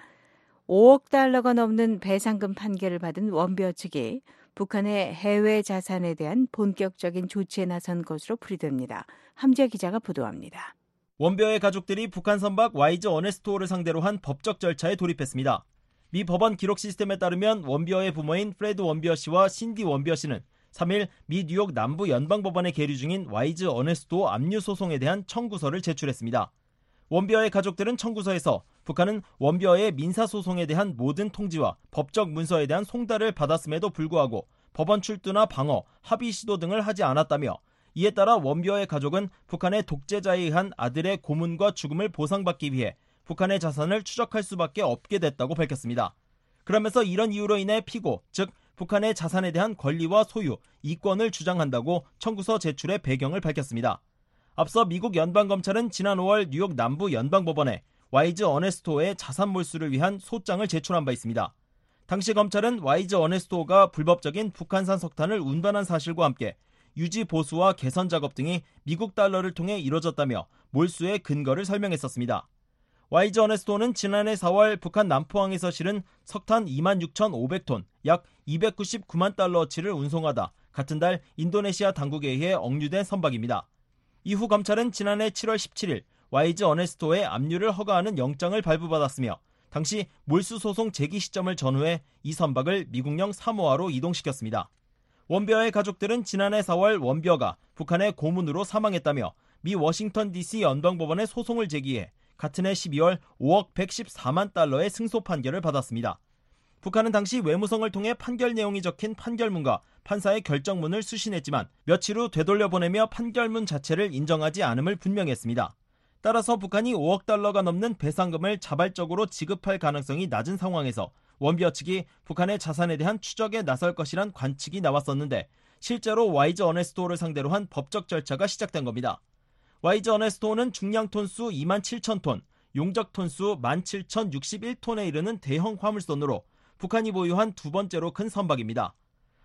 오억 달러가 넘는 배상금 판결을 받은 원비어 측이 북한의 해외 자산에 대한 본격적인 조치에 나선 것으로 풀이됩니다. 함재 기자가 보도합니다. 원비어의 가족들이 북한 선박 와이즈 어네스트호를 상대로 한 법적 절차에 돌입했습니다. 미 법원 기록 시스템에 따르면 원비어의 부모인 프레드 원비어 씨와 신디 원비어 씨는 삼 일 미 뉴욕 남부 연방법원에 계류 중인 와이즈 어네스트호 압류 소송에 대한 청구서를 제출했습니다. 원비어의 가족들은 청구서에서 북한은 원비어의 민사소송에 대한 모든 통지와 법적 문서에 대한 송달을 받았음에도 불구하고 법원 출두나 방어, 합의 시도 등을 하지 않았다며 이에 따라 원비어의 가족은 북한의 독재자에 의한 아들의 고문과 죽음을 보상받기 위해 북한의 자산을 추적할 수밖에 없게 됐다고 밝혔습니다. 그러면서 이런 이유로 인해 피고, 즉 북한의 자산에 대한 권리와 소유, 이권을 주장한다고 청구서 제출의 배경을 밝혔습니다. 앞서 미국 연방검찰은 지난 오월 뉴욕 남부 연방법원에 와이즈 어네스트호의 자산 몰수를 위한 소장을 제출한 바 있습니다. 당시 검찰은 와이즈 어네스트호가 불법적인 북한산 석탄을 운반한 사실과 함께 유지 보수와 개선 작업 등이 미국 달러를 통해 이뤄졌다며 몰수의 근거를 설명했었습니다. 와이즈 어네스트호는 지난해 사월 북한 남포항에서 실은 석탄 이만 육천오백 톤, 약 이백구십구만 달러어치를 운송하다 같은 달 인도네시아 당국에 의해 억류된 선박입니다. 이후 검찰은 지난해 칠월 십칠일 와이즈 어네스트호의 압류를 허가하는 영장을 발부받았으며 당시 몰수 소송 제기 시점을 전후해 이 선박을 미국령 사모아로 이동시켰습니다. 원비어의 가족들은 지난해 사월 원비어가 북한의 고문으로 사망했다며 미 워싱턴 디씨 연방법원에 소송을 제기해 같은 해 십이월 오억 백십사만 달러의 승소 판결을 받았습니다. 북한은 당시 외무성을 통해 판결 내용이 적힌 판결문과 판사의 결정문을 수신했지만 며칠 후 되돌려보내며 판결문 자체를 인정하지 않음을 분명히 했습니다. 따라서 북한이 오억 달러가 넘는 배상금을 자발적으로 지급할 가능성이 낮은 상황에서 원비어 측이 북한의 자산에 대한 추적에 나설 것이란 관측이 나왔었는데 실제로 와이즈 어네스트호를 상대로 한 법적 절차가 시작된 겁니다. 와이즈 어네스트호는 중량 톤수 이만 칠천 톤, 용적 톤수 만 칠천육십일 톤에 이르는 대형 화물선으로 북한이 보유한 두 번째로 큰 선박입니다.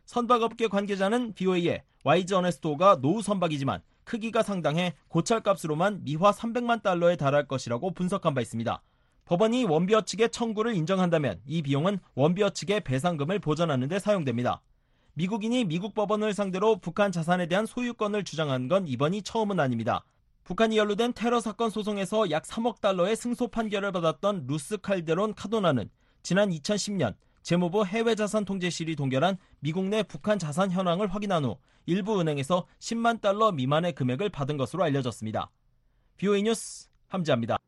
선박업계 관계자는 브이오에이에 와이즈 어네스트호가 노후 선박이지만 크기가 상당해 고찰값으로만 미화 삼백만 달러에 달할 것이라고 분석한 바 있습니다. 법원이 원비어 측의 청구를 인정한다면 이 비용은 원비어 측의 배상금을 보전하는 데 사용됩니다. 미국인이 미국 법원을 상대로 북한 자산에 대한 소유권을 주장한 건 이번이 처음은 아닙니다. 북한이 연루된 테러 사건 소송에서 약 삼억 달러의 승소 판결을 받았던 루스 칼데론 카도나는 지난 이천십 년 재무부 해외자산 통제실이 동결한 미국 내 북한 자산 현황을 확인한 후 일부 은행에서 십만 달러 미만의 금액을 받은 것으로 알려졌습니다. 비오에이 뉴스 함지아입니다.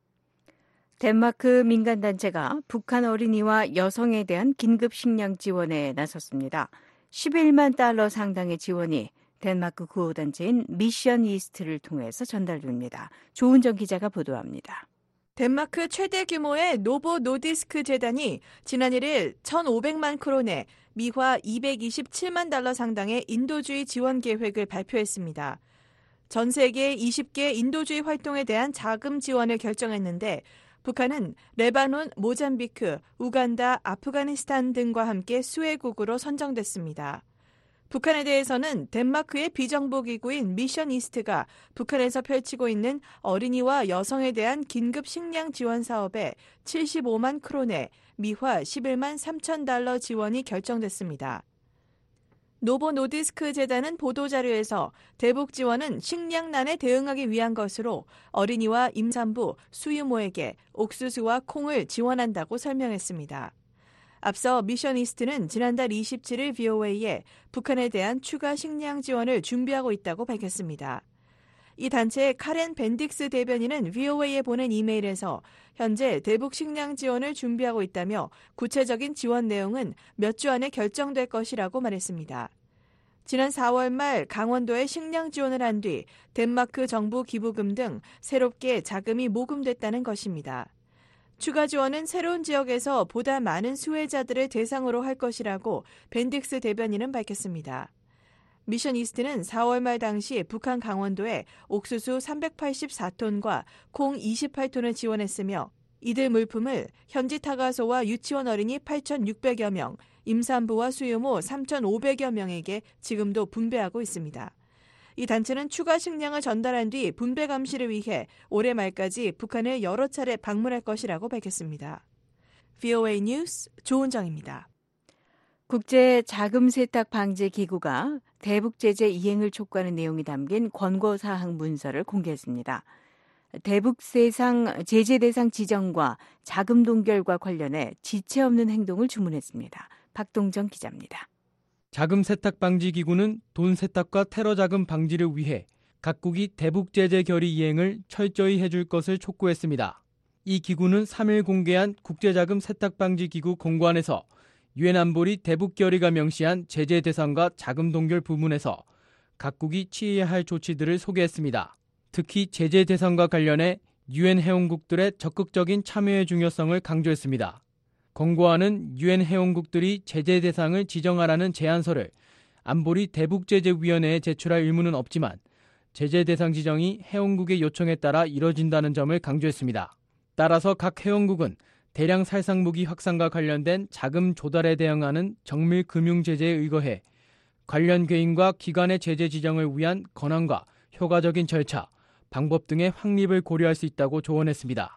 덴마크 민간단체가 북한 어린이와 여성에 대한 긴급 식량 지원에 나섰습니다. 십일만 달러 상당의 지원이 덴마크 구호단체인 미션 이스트를 통해서 전달됩니다. 조은정 기자가 보도합니다. 덴마크 최대 규모의 노보 노디스크 재단이 지난 일 일 천오백만 크론의 미화 이백이십칠만 달러 상당의 인도주의 지원 계획을 발표했습니다. 전 세계 이십 개 인도주의 활동에 대한 자금 지원을 결정했는데 북한은 레바논, 모잠비크, 우간다, 아프가니스탄 등과 함께 수혜국으로 선정됐습니다. 북한에 대해서는 덴마크의 비정부 기구인 미션 이스트가 북한에서 펼치고 있는 어린이와 여성에 대한 긴급 식량 지원 사업에 칠십오만 크론의 미화 십일만 삼천 달러 지원이 결정됐습니다. 노보노디스크 재단은 보도자료에서 대북 지원은 식량난에 대응하기 위한 것으로 어린이와 임산부, 수유모에게 옥수수와 콩을 지원한다고 설명했습니다. 앞서 미션이스트는 지난달 이십칠 일 비오에이에 북한에 대한 추가 식량 지원을 준비하고 있다고 밝혔습니다. 이 단체의 카렌 벤딕스 대변인은 비오에이에 보낸 이메일에서 현재 대북 식량 지원을 준비하고 있다며 구체적인 지원 내용은 몇 주 안에 결정될 것이라고 말했습니다. 지난 사월 말 강원도에 식량 지원을 한 뒤 덴마크 정부 기부금 등 새롭게 자금이 모금됐다는 것입니다. 추가 지원은 새로운 지역에서 보다 많은 수혜자들을 대상으로 할 것이라고 벤딕스 대변인은 밝혔습니다. 미션 이스트는 사월 말 당시 북한 강원도에 옥수수 삼백팔십사 톤과 콩 이십팔 톤을 지원했으며 이들 물품을 현지 타가소와 유치원 어린이 팔천육백여 명, 임산부와 수유모 삼천오백여 명에게 지금도 분배하고 있습니다. 이 단체는 추가 식량을 전달한 뒤 분배 감시를 위해 올해 말까지 북한을 여러 차례 방문할 것이라고 밝혔습니다. 비오에이 뉴스 조은정입니다. 국제 자금 세탁 방지 기구가 대북 제재 이행을 촉구하는 내용이 담긴 권고 사항 문서를 공개했습니다. 대북 대상 제재 대상 지정과 자금 동결과 관련해 지체 없는 행동을 주문했습니다. 박동정 기자입니다. 자금 세탁 방지 기구는 돈 세탁과 테러 자금 방지를 위해 각국이 대북 제재 결의 이행을 철저히 해줄 것을 촉구했습니다. 이 기구는 삼 일 공개한 국제자금 세탁 방지 기구 공고안에서 유엔 안보리 대북 결의가 명시한 제재 대상과 자금 동결 부문에서 각국이 취해야 할 조치들을 소개했습니다. 특히 제재 대상과 관련해 유엔 회원국들의 적극적인 참여의 중요성을 강조했습니다. 권고안은 유엔 회원국들이 제재 대상을 지정하라는 제안서를 안보리 대북제재위원회에 제출할 의무는 없지만 제재 대상 지정이 회원국의 요청에 따라 이뤄진다는 점을 강조했습니다. 따라서 각 회원국은 대량 살상무기 확산과 관련된 자금 조달에 대응하는 정밀 금융 제재에 의거해 관련 개인과 기관의 제재 지정을 위한 권한과 효과적인 절차, 방법 등의 확립을 고려할 수 있다고 조언했습니다.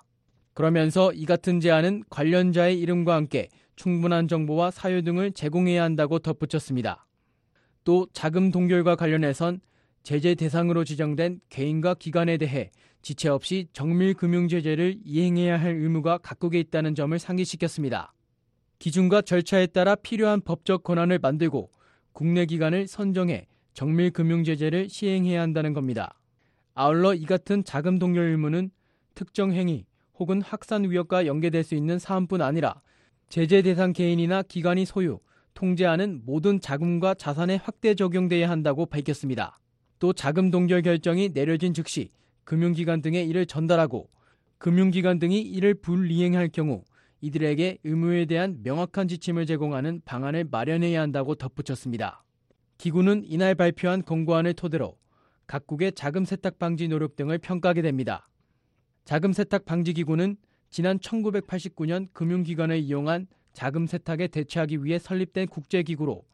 그러면서 이 같은 제안은 관련자의 이름과 함께 충분한 정보와 사유 등을 제공해야 한다고 덧붙였습니다. 또 자금 동결과 관련해선 제재 대상으로 지정된 개인과 기관에 대해 지체 없이 정밀 금융 제재를 이행해야 할 의무가 각국에 있다는 점을 상기시켰습니다. 기준과 절차에 따라 필요한 법적 권한을 만들고 국내 기관을 선정해 정밀 금융 제재를 시행해야 한다는 겁니다. 아울러 이 같은 자금 동결 의무는 특정 행위 혹은 확산 위협과 연계될 수 있는 사안뿐 아니라 제재 대상 개인이나 기관이 소유, 통제하는 모든 자금과 자산에 확대 적용돼야 한다고 밝혔습니다. 또 자금 동결 결정이 내려진 즉시 금융기관 등에 이를 전달하고 금융기관 등이 이를 불이행할 경우 이들에게 의무에 대한 명확한 지침을 제공하는 방안을 마련해야 한다고 덧붙였습니다. 기구는 이날 발표한 권고안을 토대로 각국의 자금 세탁 방지 노력 등을 평가하게 됩니다. 자금 세탁 방지 기구는 지난 천구백팔십구 년 금융기관을 이용한 자금 세탁에 대처하기 위해 설립된 국제기구로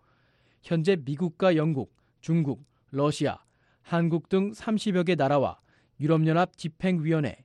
현재 미국과 영국, 중국, 러시아, 한국 등 삼십여 개 나라와 유럽연합 집행위원회,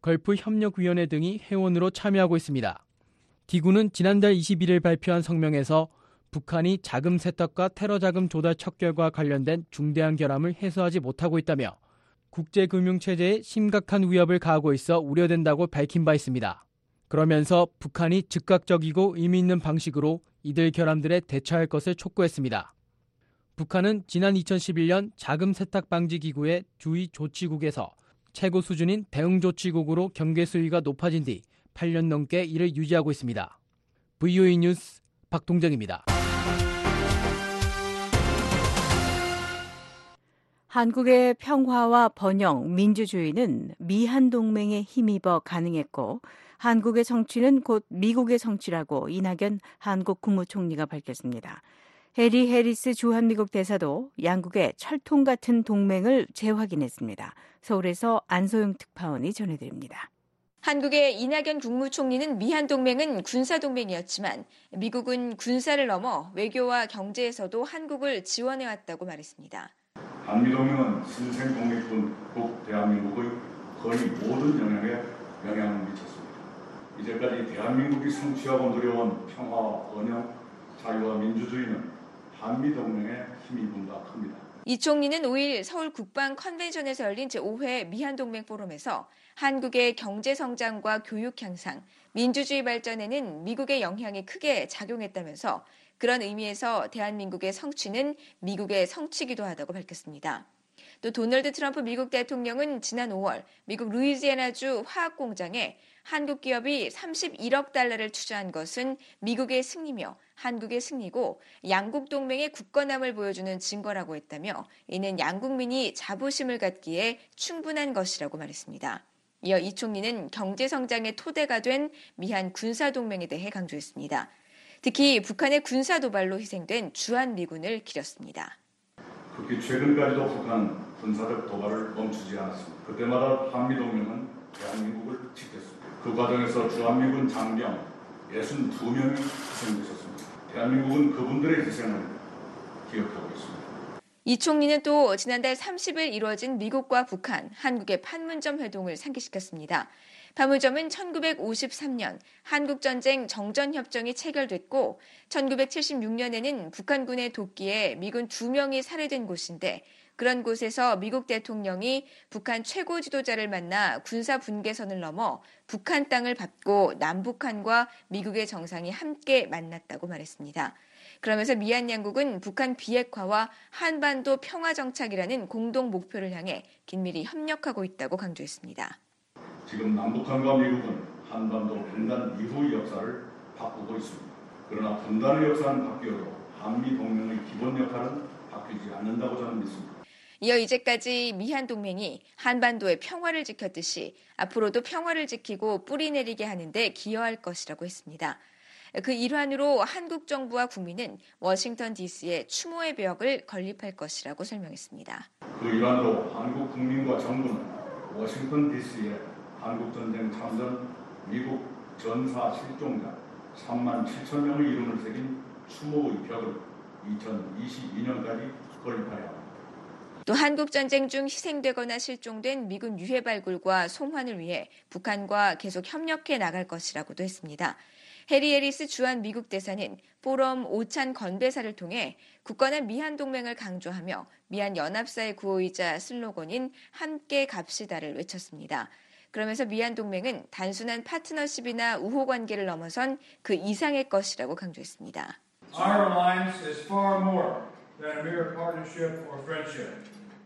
걸프협력위원회 등이 회원으로 참여하고 있습니다. 기구는 지난달 이십일 일 발표한 성명에서 북한이 자금 세탁과 테러 자금 조달 척결과 관련된 중대한 결함을 해소하지 못하고 있다며 국제금융체제에 심각한 위협을 가하고 있어 우려된다고 밝힌 바 있습니다. 그러면서 북한이 즉각적이고 의미 있는 방식으로 이들 결함들에 대처할 것을 촉구했습니다. 북한은 지난 이천십일 년 자금 세탁 방지 기구의 주의 조치국에서 최고 수준인 대응 조치국으로 경계 수위가 높아진 뒤 팔 년 넘게 이를 유지하고 있습니다. 브이오에이 뉴스 박동정입니다. 한국의 평화와 번영, 민주주의는 미한동맹에 힘입어 가능했고 한국의 성취는 곧 미국의 성취라고 이낙연 한국 국무총리가 밝혔습니다. 해리 해리스 주한미국 대사도 양국의 철통 같은 동맹을 재확인했습니다. 서울에서 안소영 특파원이 전해드립니다. 한국의 이낙연 국무총리는 미한동맹은 군사동맹이었지만 미국은 군사를 넘어 외교와 경제에서도 한국을 지원해왔다고 말했습니다. 한미동맹은 신생 독립군 국 대한민국의 거의 모든 영역에 영향을 미쳤습니다. 이제까지 대한민국이 성취하고 누려온 평화와 번영, 자유와 민주주의는 한미동맹의 힘입은 바 큽니다. 이 총리는 오 일 서울 국방 컨벤션에서 열린 제오 회 미한동맹 포럼에서 한국의 경제 성장과 교육 향상, 민주주의 발전에는 미국의 영향이 크게 작용했다면서 그런 의미에서 대한민국의 성취는 미국의 성취기도 하다고 밝혔습니다. 또 도널드 트럼프 미국 대통령은 지난 오월 미국 루이지애나주 화학공장에 한국 기업이 삼십일억 달러를 투자한 것은 미국의 승리며 한국의 승리고 양국 동맹의 굳건함을 보여주는 증거라고 했다며 이는 양국민이 자부심을 갖기에 충분한 것이라고 말했습니다. 이어 이 총리는 경제성장의 토대가 된 미한 군사동맹에 대해 강조했습니다. 특히 북한의 군사 도발로 희생된 주한미군을 기렸습니다. 특히 최근까지도 북한 군사적 도발을 멈추지 않았습니다. 그때마다 한미동맹은 대한민국을 지켰습니다. 그 과정에서 주한미군 장병 육십이 명이 희생되셨습니다. 대한민국은 그분들의 희생을 기억하고 있습니다. 이 총리는 또 지난달 삼십 일 이루어진 미국과 북한, 한국의 판문점 회동을 상기시켰습니다. 판문점은 천구백오십삼 년 한국전쟁 정전협정이 체결됐고 천구백칠십육 년에는 북한군의 도끼에 미군 두 명이 살해된 곳인데 그런 곳에서 미국 대통령이 북한 최고 지도자를 만나 군사 분계선을 넘어 북한 땅을 밟고 남북한과 미국의 정상이 함께 만났다고 말했습니다. 그러면서 미한 양국은 북한 비핵화와 한반도 평화 정착이라는 공동 목표를 향해 긴밀히 협력하고 있다고 강조했습니다. 지금 남북한과 미국은 한반도 분단 이후의 역사를 바꾸고 있습니다. 그러나 분단의 역사는 바뀌어도 한미 동맹의 기본 역할은 바뀌지 않는다고 저는 믿습니다. 이어 이제까지 미한 동맹이 한반도의 평화를 지켰듯이 앞으로도 평화를 지키고 뿌리 내리게 하는 데 기여할 것이라고 했습니다. 그 일환으로 한국 정부와 국민은 워싱턴 디씨에 추모의 벽을 건립할 것이라고 설명했습니다. 그 일환으로 한국 국민과 정부는 워싱턴 디씨에 한국전쟁 참전 미국 전사 실종자 삼만 칠천 명의 이름을 새긴 추모의 벽을 이천이십이 년까지 건립하려 합니다. 또 한국전쟁 중 희생되거나 실종된 미군 유해 발굴과 송환을 위해 북한과 계속 협력해 나갈 것이라고도 했습니다. 해리 해리스 주한 미국 대사는 포럼 오찬 건배사를 통해 굳건한 미한 동맹을 강조하며 미한 연합사의 구호이자 슬로건인 함께 갑시다를 외쳤습니다. 그러면서 미한 동맹은 단순한 파트너십이나 우호 관계를 넘어선 그 이상의 것이라고 강조했습니다. Our alliance is far more than a mere partnership or friendship.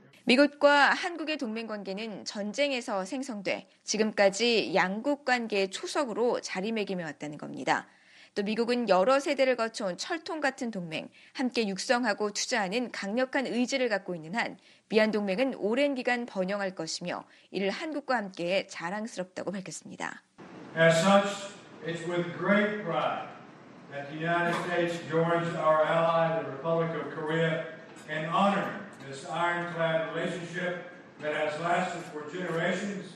미국과 한국의 동맹 관계는 전쟁에서 생성돼 지금까지 양국 관계의 초석으로 자리매김해 왔다는 겁니다. 또 미국은 여러 세대를 거쳐온 철통 같은 동맹, 함께 육성하고 투자하는 강력한 의지를 갖고 있는 한 미한 동맹은 오랜 기간 번영할 것이며 이를 한국과 함께 자랑스럽다고 밝혔습니다. As such, it's with great pride that the United States joins our ally, the Republic of Korea, in honoring this ironclad relationship that has lasted for generations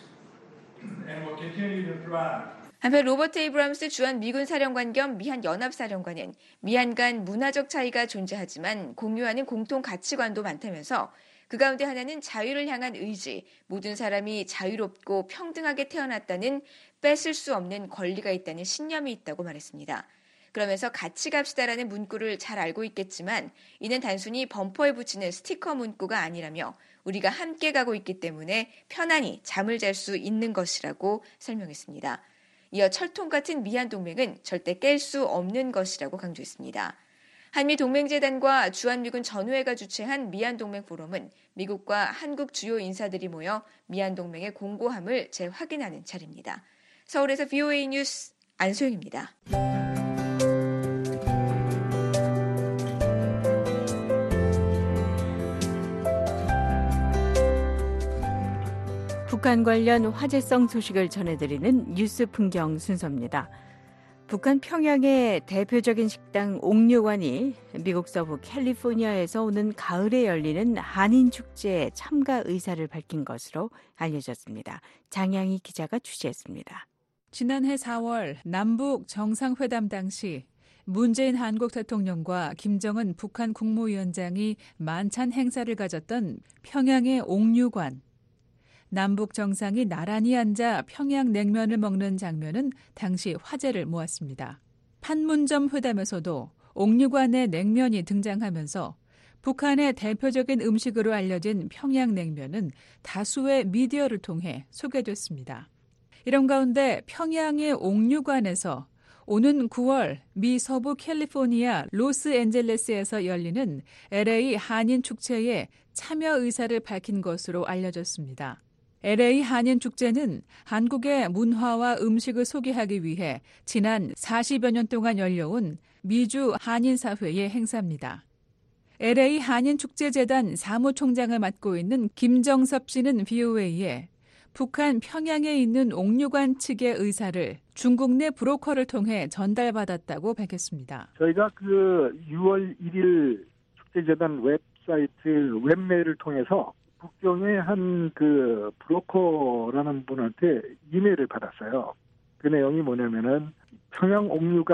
and will continue to thrive. 한편 로버트 에이브럼스 주한 미군 사령관 겸 미한 연합사령관은 미한 간 문화적 차이가 존재하지만 공유하는 공통 가치관도 많다면서 그 가운데 하나는 자유를 향한 의지, 모든 사람이 자유롭고 평등하게 태어났다는 뺏을 수 없는 권리가 있다는 신념이 있다고 말했습니다. 그러면서 같이 갑시다라는 문구를 잘 알고 있겠지만 이는 단순히 범퍼에 붙이는 스티커 문구가 아니라며 우리가 함께 가고 있기 때문에 편안히 잠을 잘 수 있는 것이라고 설명했습니다. 이어 철통 같은 미한 동맹은 절대 깰 수 없는 것이라고 강조했습니다. 한미동맹재단과 주한미군 전우회가 주최한 미한동맹 포럼은 미국과 한국 주요 인사들이 모여 미한동맹의 공고함을 재확인하는 자리입니다. 서울에서 브이오에이 뉴스 안소영입니다. 북한 관련 화제성 소식을 전해드리는 뉴스 풍경 순서입니다. 북한 평양의 대표적인 식당 옥류관이 미국 서부 캘리포니아에서 오는 가을에 열리는 한인축제에 참가 의사를 밝힌 것으로 알려졌습니다. 장양희 기자가 취재했습니다. 지난해 사월 남북 정상회담 당시 문재인 한국 대통령과 김정은 북한 국무위원장이 만찬 행사를 가졌던 평양의 옥류관. 남북 정상이 나란히 앉아 평양 냉면을 먹는 장면은 당시 화제를 모았습니다. 판문점 회담에서도 옥류관의 냉면이 등장하면서 북한의 대표적인 음식으로 알려진 평양 냉면은 다수의 미디어를 통해 소개됐습니다. 이런 가운데 평양의 옥류관에서 오는 구월 미 서부 캘리포니아 로스앤젤레스에서 열리는 엘에이 한인 축제에 참여 의사를 밝힌 것으로 알려졌습니다. 엘에이 한인축제는 한국의 문화와 음식을 소개하기 위해 지난 사십여 년 동안 열려온 미주 한인사회의 행사입니다. 엘에이 한인축제재단 사무총장을 맡고 있는 김정섭 씨는 브이오에이에 북한 평양에 있는 옥류관 측의 의사를 중국 내 브로커를 통해 전달받았다고 밝혔습니다. 저희가 그 유월 일일 축제재단 웹사이트 웹메일을 통해서 북경의 한 그 브로커라는 분한테 이메일을 받았어요. 그 내용이 뭐냐면은 평양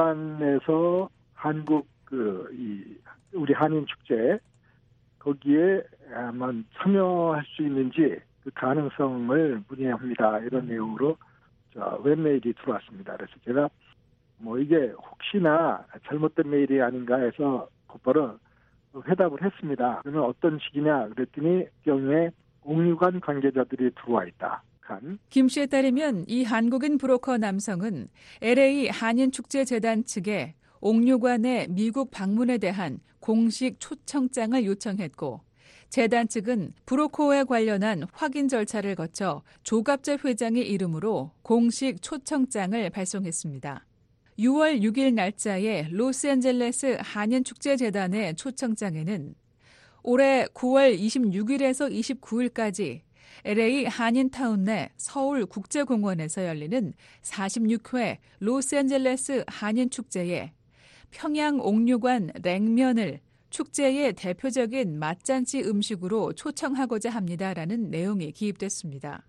옥류관에서 한국 그 이 우리 한인 축제 거기에 아마 참여할 수 있는지 그 가능성을 문의합니다. 이런 내용으로 저 웹메일이 들어왔습니다. 그래서 제가 뭐 이게 혹시나 잘못된 메일이 아닌가 해서 곧바로 회답을 했습니다. 그러면 어떤 식이냐 그랬더니 경우에 옥류관 관계자들이 들어와 있다. 간. 김 씨에 따르면 이 한국인 브로커 남성은 엘에이 한인축제재단 측에 옥류관의 미국 방문에 대한 공식 초청장을 요청했고 재단 측은 브로커에 관련한 확인 절차를 거쳐 조갑재 회장의 이름으로 공식 초청장을 발송했습니다. 유월 육일 날짜에 로스앤젤레스 한인축제재단의 초청장에는 올해 구월 이십육일에서 이십구일까지 엘에이 한인타운 내 서울국제공원에서 열리는 사십육 회 로스앤젤레스 한인축제에 평양 옥류관 냉면을 축제의 대표적인 맛잔치 음식으로 초청하고자 합니다라는 내용이 기입됐습니다.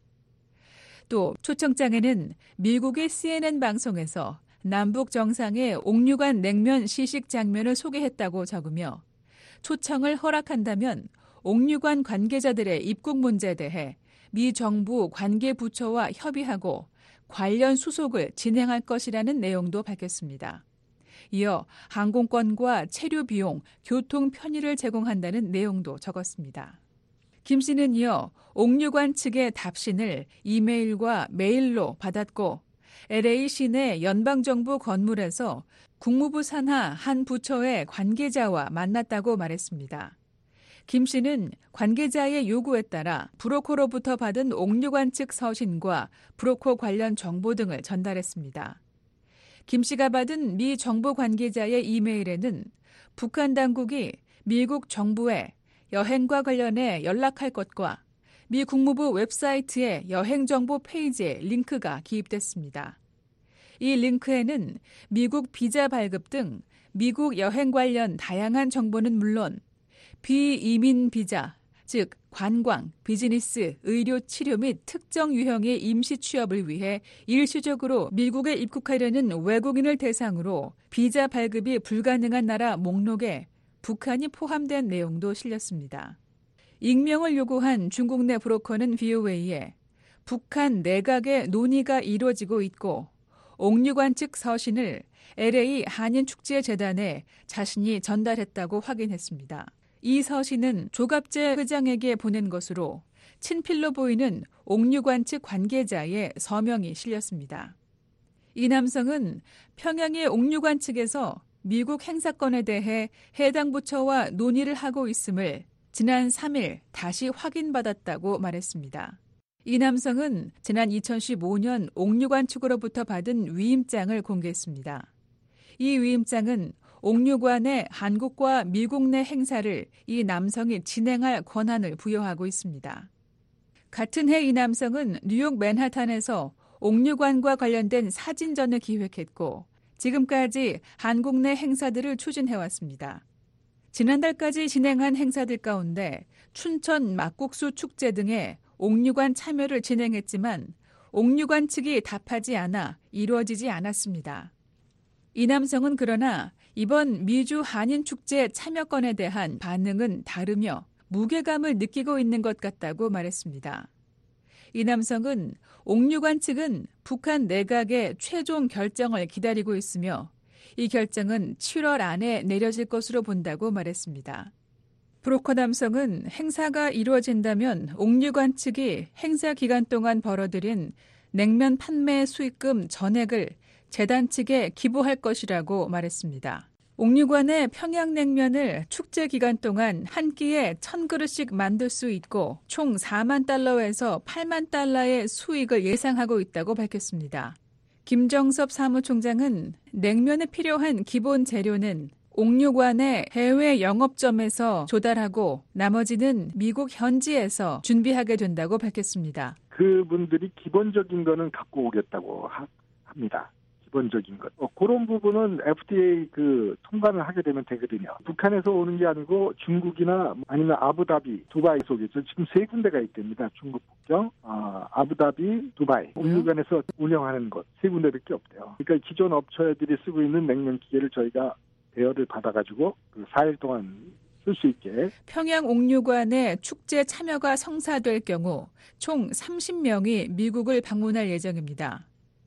또 초청장에는 미국의 씨엔엔 방송에서 남북 정상의 옥류관 냉면 시식 장면을 소개했다고 적으며 초청을 허락한다면 옥류관 관계자들의 입국 문제에 대해 미 정부 관계 부처와 협의하고 관련 수속을 진행할 것이라는 내용도 밝혔습니다. 이어 항공권과 체류 비용, 교통 편의를 제공한다는 내용도 적었습니다. 김 씨는 이어 옥류관 측의 답신을 이메일과 메일로 받았고 엘에이 시내 연방정부 건물에서 국무부 산하 한 부처의 관계자와 만났다고 말했습니다. 김 씨는 관계자의 요구에 따라 브로커로부터 받은 옥류관 측 서신과 브로커 관련 정보 등을 전달했습니다. 김 씨가 받은 미 정부 관계자의 이메일에는 북한 당국이 미국 정부에 여행과 관련해 연락할 것과 미 국무부 웹사이트의 여행정보 페이지에 링크가 기입됐습니다. 이 링크에는 미국 비자 발급 등 미국 여행 관련 다양한 정보는 물론 비이민 비자, 즉 관광, 비즈니스, 의료 치료 및 특정 유형의 임시 취업을 위해 일시적으로 미국에 입국하려는 외국인을 대상으로 비자 발급이 불가능한 나라 목록에 북한이 포함된 내용도 실렸습니다. 익명을 요구한 중국 내 브로커는 브이오에이에 북한 내각의 논의가 이루어지고 있고 옥류관 측 서신을 엘에이 한인축제재단에 자신이 전달했다고 확인했습니다. 이 서신은 조갑재 회장에게 보낸 것으로 친필로 보이는 옥류관 측 관계자의 서명이 실렸습니다. 이 남성은 평양의 옥류관 측에서 미국 행사건에 대해 해당 부처와 논의를 하고 있음을 지난 삼 일 다시 확인받았다고 말했습니다. 이 남성은 지난 이천십오 년 옥류관 측으로부터 받은 위임장을 공개했습니다. 이 위임장은 옥류관의 한국과 미국 내 행사를 이 남성이 진행할 권한을 부여하고 있습니다. 같은 해 이 남성은 뉴욕 맨하탄에서 옥류관과 관련된 사진전을 기획했고 지금까지 한국 내 행사들을 추진해왔습니다. 지난달까지 진행한 행사들 가운데 춘천 막국수 축제 등의 옥류관 참여를 진행했지만 옥류관 측이 답하지 않아 이루어지지 않았습니다. 이 남성은 그러나 이번 미주 한인축제 참여권에 대한 반응은 다르며 무게감을 느끼고 있는 것 같다고 말했습니다. 이 남성은 옥류관 측은 북한 내각의 최종 결정을 기다리고 있으며 이 결정은 칠월 안에 내려질 것으로 본다고 말했습니다. 브로커 남성은 행사가 이루어진다면 옥류관 측이 행사 기간 동안 벌어들인 냉면 판매 수익금 전액을 재단 측에 기부할 것이라고 말했습니다. 옥류관의 평양냉면을 축제 기간 동안 한 끼에 천 그릇씩 만들 수 있고 총 사만 달러에서 팔만 달러의 수익을 예상하고 있다고 밝혔습니다. 김정섭 사무총장은 냉면에 필요한 기본 재료는 옥류관의 해외 영업점에서 조달하고 나머지는 미국 현지에서 준비하게 된다고 밝혔습니다. 그분들이 기본적인 거는 갖고 오겠다고 하, 합니다. 기본적인 것. 어, 그런 부분은 에프디에이 그 통과를 하게 되면 되거든요. 북한에서 오는 게 아니고 중국이나 아니면 아부다비, 두바이 속에서 지금 세 군데가 있답니다. 중국 북경, 어, 아부다비, 두바이. 옥류관에서 운영하는 곳 세 군데밖에 없대요. 그러니까 기존 업체들이 쓰고 있는 냉면 기계를 저희가 대여를 받아가지고 그 사 일 동안 쓸 수 있게. 평양 옥류관의 축제 참여가 성사될 경우 총 삼십 명이 미국을 방문할 예정입니다.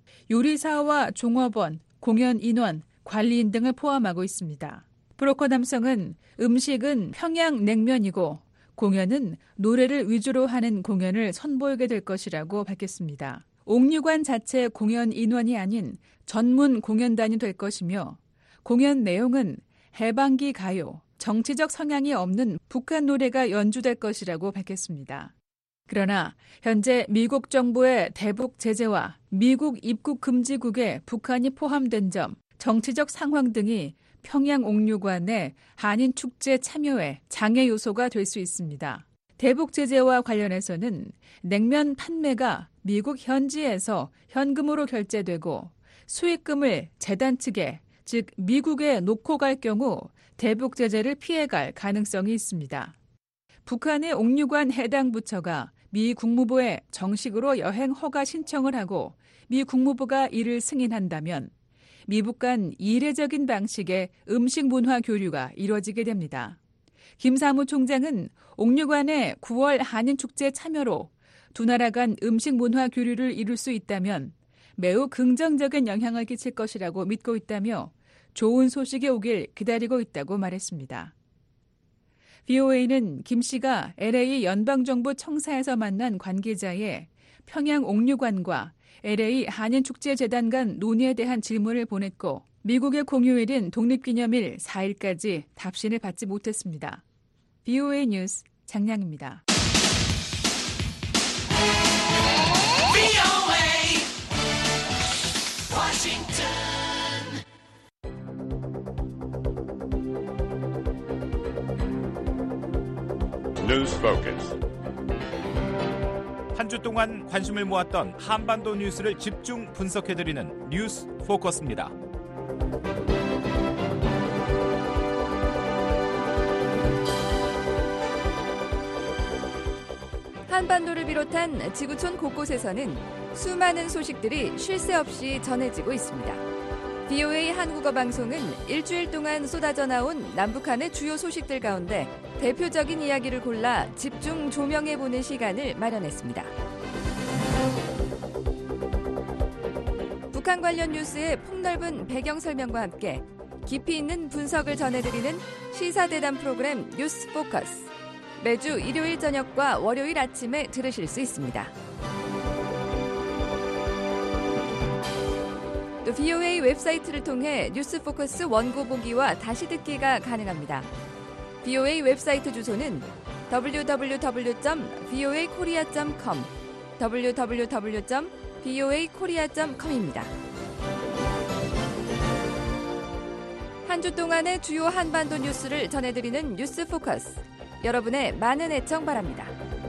요리사와 종업원, 공연 인원, 관리인 등을 포함하고 있습니다. 브로커 남성은 음식은 평양 냉면이고 공연은 노래를 위주로 하는 공연을 선보이게 될 것이라고 밝혔습니다. 옥류관 자체 공연 인원이 아닌 전문 공연단이 될 것이며 공연 내용은 해방기 가요, 정치적 성향이 없는 북한 노래가 연주될 것이라고 밝혔습니다. 그러나 현재 미국 정부의 대북 제재와 미국 입국 금지국에 북한이 포함된 점, 정치적 상황 등이 평양 옥류관의 한인 축제 참여에 장애 요소가 될 수 있습니다. 대북 제재와 관련해서는 냉면 판매가 미국 현지에서 현금으로 결제되고 수익금을 재단 측에, 즉 미국에 놓고 갈 경우 대북 제재를 피해갈 가능성이 있습니다. 북한의 옥류관 해당 부처가 미 국무부에 정식으로 여행 허가 신청을 하고 미 국무부가 이를 승인한다면 미북 간 이례적인 방식의 음식 문화 교류가 이루어지게 됩니다. 김 사무총장은 옥류관의 구월 한인축제 참여로 두 나라 간 음식 문화 교류를 이룰 수 있다면 매우 긍정적인 영향을 끼칠 것이라고 믿고 있다며 좋은 소식이 오길 기다리고 있다고 말했습니다. 브이오에이는 김 씨가 엘에이 연방정부 청사에서 만난 관계자의 평양 옥류관과 엘에이 한인축제재단 간 논의에 대한 질문을 보냈고 미국의 공휴일인 독립기념일 사 일까지 답신을 받지 못했습니다. 브이오에이 뉴스 장량입니다. 뉴스 포커스. 한 주 동안 관심을 모았던 한반도 뉴스를 집중 분석해드리는 뉴스 포커스입니다. 한반도를 비롯한 지구촌 곳곳에서는 수많은 소식들이 쉴 새 없이 전해지고 있습니다. 브이오에이 한국어 방송은 일주일 동안 쏟아져 나온 남북한의 주요 소식들 가운데 대표적인 이야기를 골라 집중 조명해보는 시간을 마련했습니다. 북한 관련 뉴스의 폭넓은 배경 설명과 함께 깊이 있는 분석을 전해드리는 시사대담 프로그램 뉴스 포커스. 매주 일요일 저녁과 월요일 아침에 들으실 수 있습니다. 또 브이오에이 웹사이트를 통해 뉴스 포커스 원고 보기와 다시 듣기가 가능합니다. 브이오에이 웹사이트 주소는 더블유 더블유 더블유 점 브이오에이 코리아 점 컴 더블유 더블유 더블유 점 브이오에이 코리아 점 컴입니다. 한 주 동안의 주요 한반도 뉴스를 전해드리는 뉴스 포커스. 여러분의 많은 애청 바랍니다.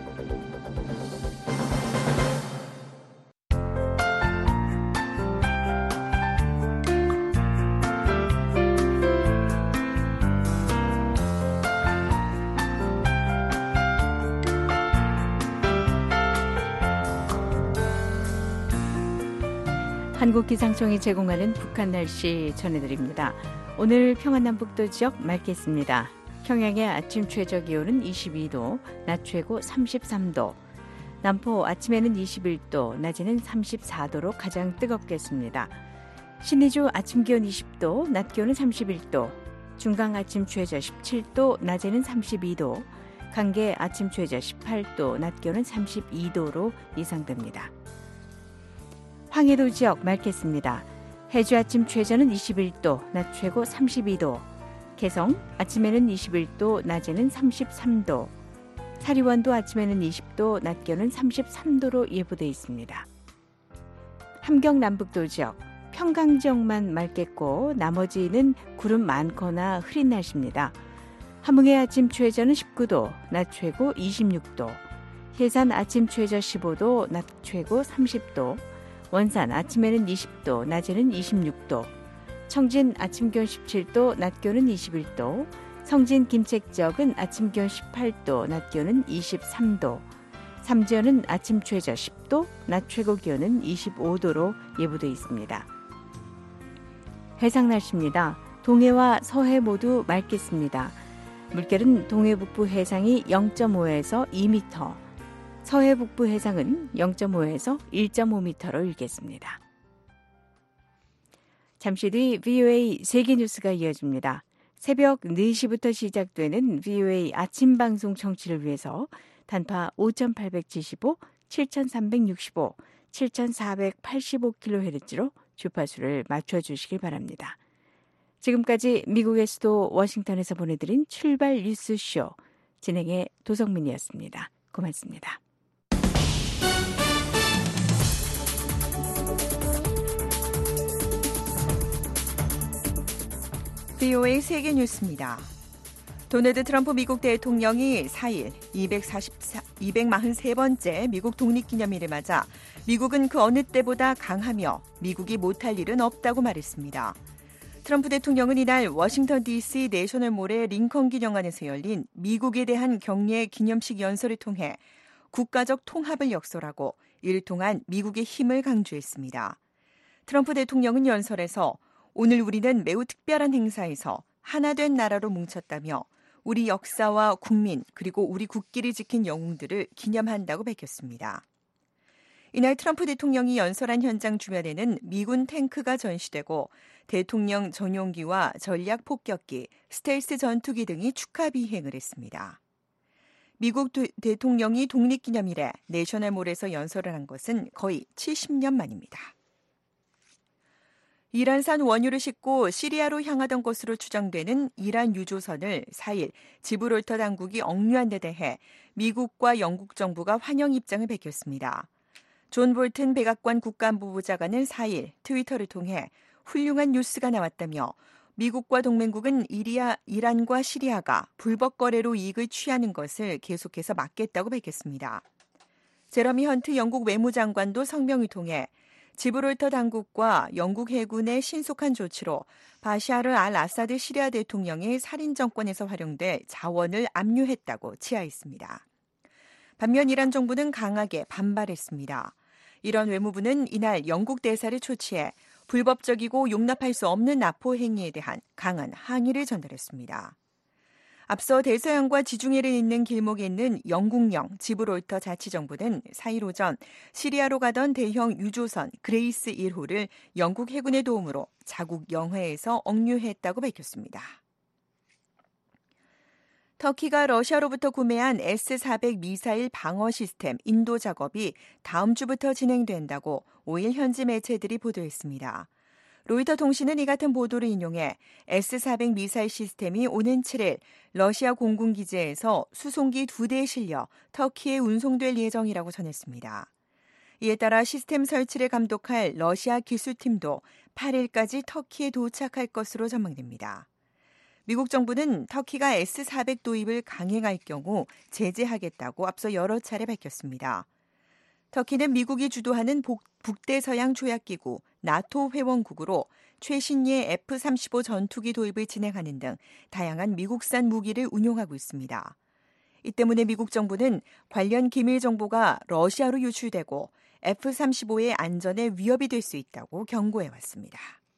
한국기상청이 제공하는 북한 날씨 전해드립니다. 오늘 평안남북도 지역 맑겠습니다. 평양의 아침 최저 기온은 이십이 도, 낮 최고 삼십삼 도. 남포 아침에는 이십일 도, 낮에는 삼십사 도로 가장 뜨겁겠습니다. 신의주 아침 기온 이십 도, 낮 기온은 삼십일 도. 중강 아침 최저 십칠 도, 낮에는 삼십이 도. 강계 아침 최저 십팔 도, 낮 기온은 삼십이 도로 예상됩니다. 황해도 지역 맑겠습니다. 해주 아침 최저는 이십일 도, 낮 최고 삼십이 도. 개성 아침에는 이십일 도, 낮에는 삼십삼 도. 사리원도 아침에는 이십 도, 낮 기온은 삼십삼 도로 예보돼 있습니다. 함경 남북도 지역 평강 지역만 맑겠고 나머지는 구름 많거나 흐린 날씨입니다. 함흥의 아침 최저는 십구 도, 낮 최고 이십육 도. 해산 아침 최저 십오 도, 낮 최고 삼십 도. 원산 아침에는 이십 도, 낮에는 이십육 도. 청진 아침 기온 십칠 도, 낮 기온은 이십일 도. 성진 김책 지역은 아침 기온 십팔 도, 낮 기온은 이십삼 도. 삼지연은 아침 최저 십 도, 낮 최고 기온은 이십오 도로 예보돼 있습니다. 해상 날씨입니다. 동해와 서해 모두 맑겠습니다. 물결은 동해 북부 해상이 영 점 오에서 이 미터, 서해 북부 해상은 영 점 오에서 일 점 오 미터로 일겠습니다. 잠시 뒤 브이오에이 세계 뉴스가 이어집니다. 새벽 네 시부터 시작되는 브이오에이 아침 방송 청취를 위해서 단파 오천팔백칠십오, 칠천삼백육십오, 칠천사백팔십오 킬로헤르츠로 주파수를 맞춰주시길 바랍니다. 지금까지 미국의 수도 워싱턴에서 보내드린 출발 뉴스쇼 진행의 도성민이었습니다. 고맙습니다. 브이오에이 세계 뉴스입니다. 도널드 트럼프 미국 대통령이 사 일 이백사십삼 번째 미국 독립기념일을 맞아 미국은 그 어느 때보다 강하며 미국이 못할 일은 없다고 말했습니다. 트럼프 대통령은 이날 워싱턴 디씨 내셔널몰의 링컨 기념관에서 열린 미국에 대한 경례 기념식 연설을 통해 국가적 통합을 역설하고 이를 통한 미국의 힘을 강조했습니다. 트럼프 대통령은 연설에서 오늘 우리는 매우 특별한 행사에서 하나 된 나라로 뭉쳤다며 우리 역사와 국민 그리고 우리 국기를 지킨 영웅들을 기념한다고 밝혔습니다. 이날 트럼프 대통령이 연설한 현장 주변에는 미군 탱크가 전시되고 대통령 전용기와 전략 폭격기, 스텔스 전투기 등이 축하 비행을 했습니다. 미국 도, 대통령이 독립기념일에 내셔널몰에서 연설을 한 것은 거의 칠십 년 만입니다. 이란산 원유를 싣고 시리아로 향하던 것으로 추정되는 이란 유조선을 사 일 지브롤터 당국이 억류한 데 대해 미국과 영국 정부가 환영 입장을 밝혔습니다. 존 볼튼 백악관 국가안보보좌관은 사 일 트위터를 통해 훌륭한 뉴스가 나왔다며 미국과 동맹국은 이리아, 이란과 시리아가 불법 거래로 이익을 취하는 것을 계속해서 막겠다고 밝혔습니다. 제러미 헌트 영국 외무장관도 성명을 통해 지브롤터 당국과 영국 해군의 신속한 조치로 바샤르 알 아사드 시리아 대통령의 살인 정권에서 활용될 자원을 압류했다고 치하했습니다. 반면 이란 정부는 강하게 반발했습니다. 이란 외무부는 이날 영국 대사를 초치해 불법적이고 용납할 수 없는 납포 행위에 대한 강한 항의를 전달했습니다. 앞서 대서양과 지중해를 잇는 길목에 있는 영국령 지브롤터 자치정부는 사 일 오전 시리아로 가던 대형 유조선 그레이스 일 호를 영국 해군의 도움으로 자국 영해에서 억류했다고 밝혔습니다. 터키가 러시아로부터 구매한 에스 사백 미사일 방어 시스템 인도 작업이 다음 주부터 진행된다고 오 일 현지 매체들이 보도했습니다. 로이터 통신은 이 같은 보도를 인용해 에스 사백 미사일 시스템이 오는 칠 일 러시아 공군기지에서 수송기 두 대에 실려 터키에 운송될 예정이라고 전했습니다. 이에 따라 시스템 설치를 감독할 러시아 기술팀도 팔 일까지 터키에 도착할 것으로 전망됩니다. 미국 정부는 터키가 에스 사백 도입을 강행할 경우 제재하겠다고 앞서 여러 차례 밝혔습니다. 터키는 미국이 주도하는 북대서양 조약기구 나토 회원국으로 최신의 에프 삼십오 전투기 도입을 진행하는 등 다양한 미국산 무기를 운용하고 있습니다. 이 때문에 미국 정부는 관련 기밀 정보가 러시아로 유출되고 에프 삼십오의 안전에 위협이 될 수 있다고 경고해왔습니다.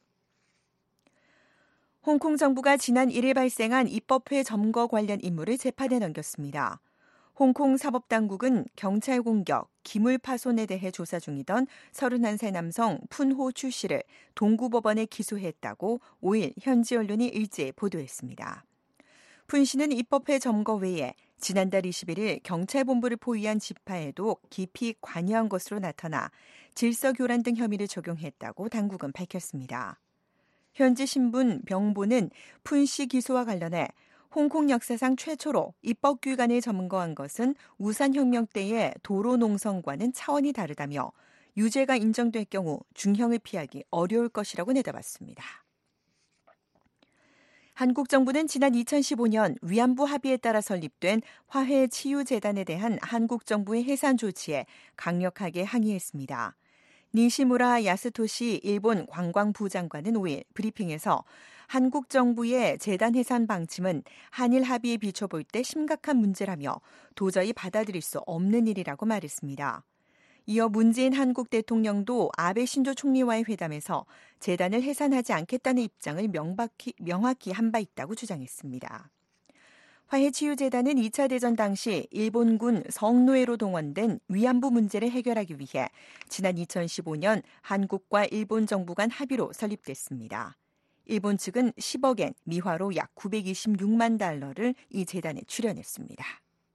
홍콩 정부가 지난 일 일 발생한 입법회 점거 관련 임무를 재판에 넘겼습니다. 홍콩 사법당국은 경찰 공격, 기물 파손에 대해 조사 중이던 서른한 살 남성 푼호 추 씨를 동구법원에 기소했다고 오 일 현지 언론이 일제히 보도했습니다. 푼 씨는 입법회 점거 외에 지난달 이십일 일 경찰본부를 포위한 집회에도 깊이 관여한 것으로 나타나 질서교란 등 혐의를 적용했다고 당국은 밝혔습니다. 현지 신분 병보는 푼 씨 기소와 관련해 홍콩 역사상 최초로 입법기관을 점거한 것은 우산혁명 때의 도로농성과는 차원이 다르다며 유죄가 인정될 경우 중형을 피하기 어려울 것이라고 내다봤습니다. 한국 정부는 지난 이천십오 년 위안부 합의에 따라 설립된 화해치유재단에 대한 한국 정부의 해산 조치에 강력하게 항의했습니다. 니시무라 야스토시 일본 관광부 장관은 오 일 브리핑에서 한국 정부의 재단 해산 방침은 한일 합의에 비춰볼 때 심각한 문제라며 도저히 받아들일 수 없는 일이라고 말했습니다. 이어 문재인 한국 대통령도 아베 신조 총리와의 회담에서 재단을 해산하지 않겠다는 입장을 명확히, 명확히 한 바 있다고 주장했습니다. 화해치유재단은 이 차 대전 당시 일본군 성노예로 동원된 위안부 문제를 해결하기 위해 지난 이천십오 년 한국과 일본 정부 간 합의로 설립됐습니다. 일본 측은 십억엔, 미화로 약 구백이십육만 달러를 이 재단에 출연했습니다.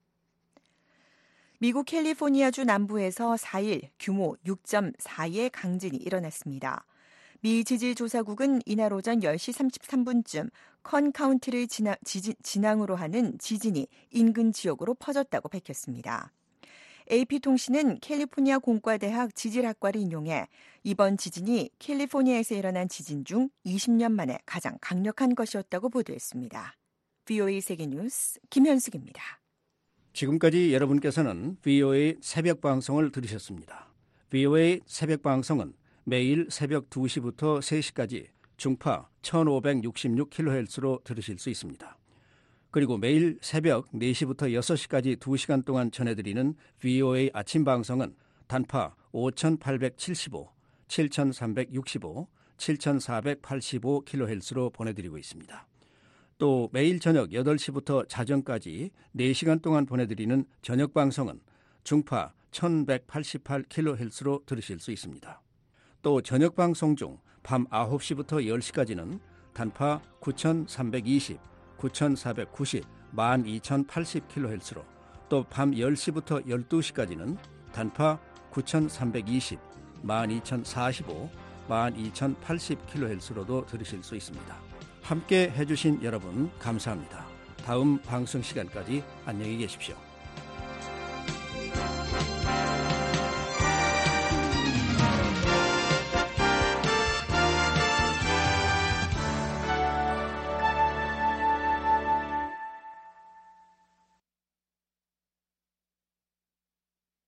미국 캘리포니아주 남부에서 사 일 규모 육 점 사의 강진이 일어났습니다. 미 지질조사국은 이날 오전 열 시 삼십삼 분쯤 컨 카운티를 진앙, 지진, 진앙으로 하는 지진이 인근 지역으로 퍼졌다고 밝혔습니다. 에이피통신은 캘리포니아 공과대학 지질학과를 인용해 이번 지진이 캘리포니아에서 일어난 지진 중 이십 년 만에 가장 강력한 것이었다고 보도했습니다. 브이오에이 세계뉴스 김현숙입니다. 지금까지 여러분께서는 브이오에이 새벽 방송을 들으셨습니다. 브이오에이 새벽 방송은 매일 새벽 두 시부터 세 시까지 중파 천오백육십육 킬로헤르츠로 들으실 수 있습니다. 그리고 매일 새벽 네 시부터 여섯 시까지 두 시간 동안 전해드리는 브이오에이 아침 방송은 단파 오천팔백칠십오, 칠천삼백육십오, 칠천사백팔십오 킬로헤르츠로 보내드리고 있습니다. 또 매일 저녁 여덟 시부터 자정까지 네 시간 동안 보내드리는 저녁 방송은 중파 천백팔십팔 킬로헤르츠로 들으실 수 있습니다. 또 저녁 방송 중 밤 아홉 시부터 열 시까지는 단파 구천삼백이십, 구천사백구십, 만 이천팔십 킬로헤르츠로 또 밤 열 시부터 열두 시까지는 단파 구천삼백이십, 만 이천사십오, 만 이천팔십 킬로헤르츠로도 들으실 수 있습니다. 함께 해주신 여러분 감사합니다. 다음 방송 시간까지 안녕히 계십시오.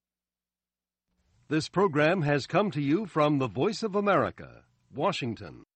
This program has come to you from the Voice of America, Washington.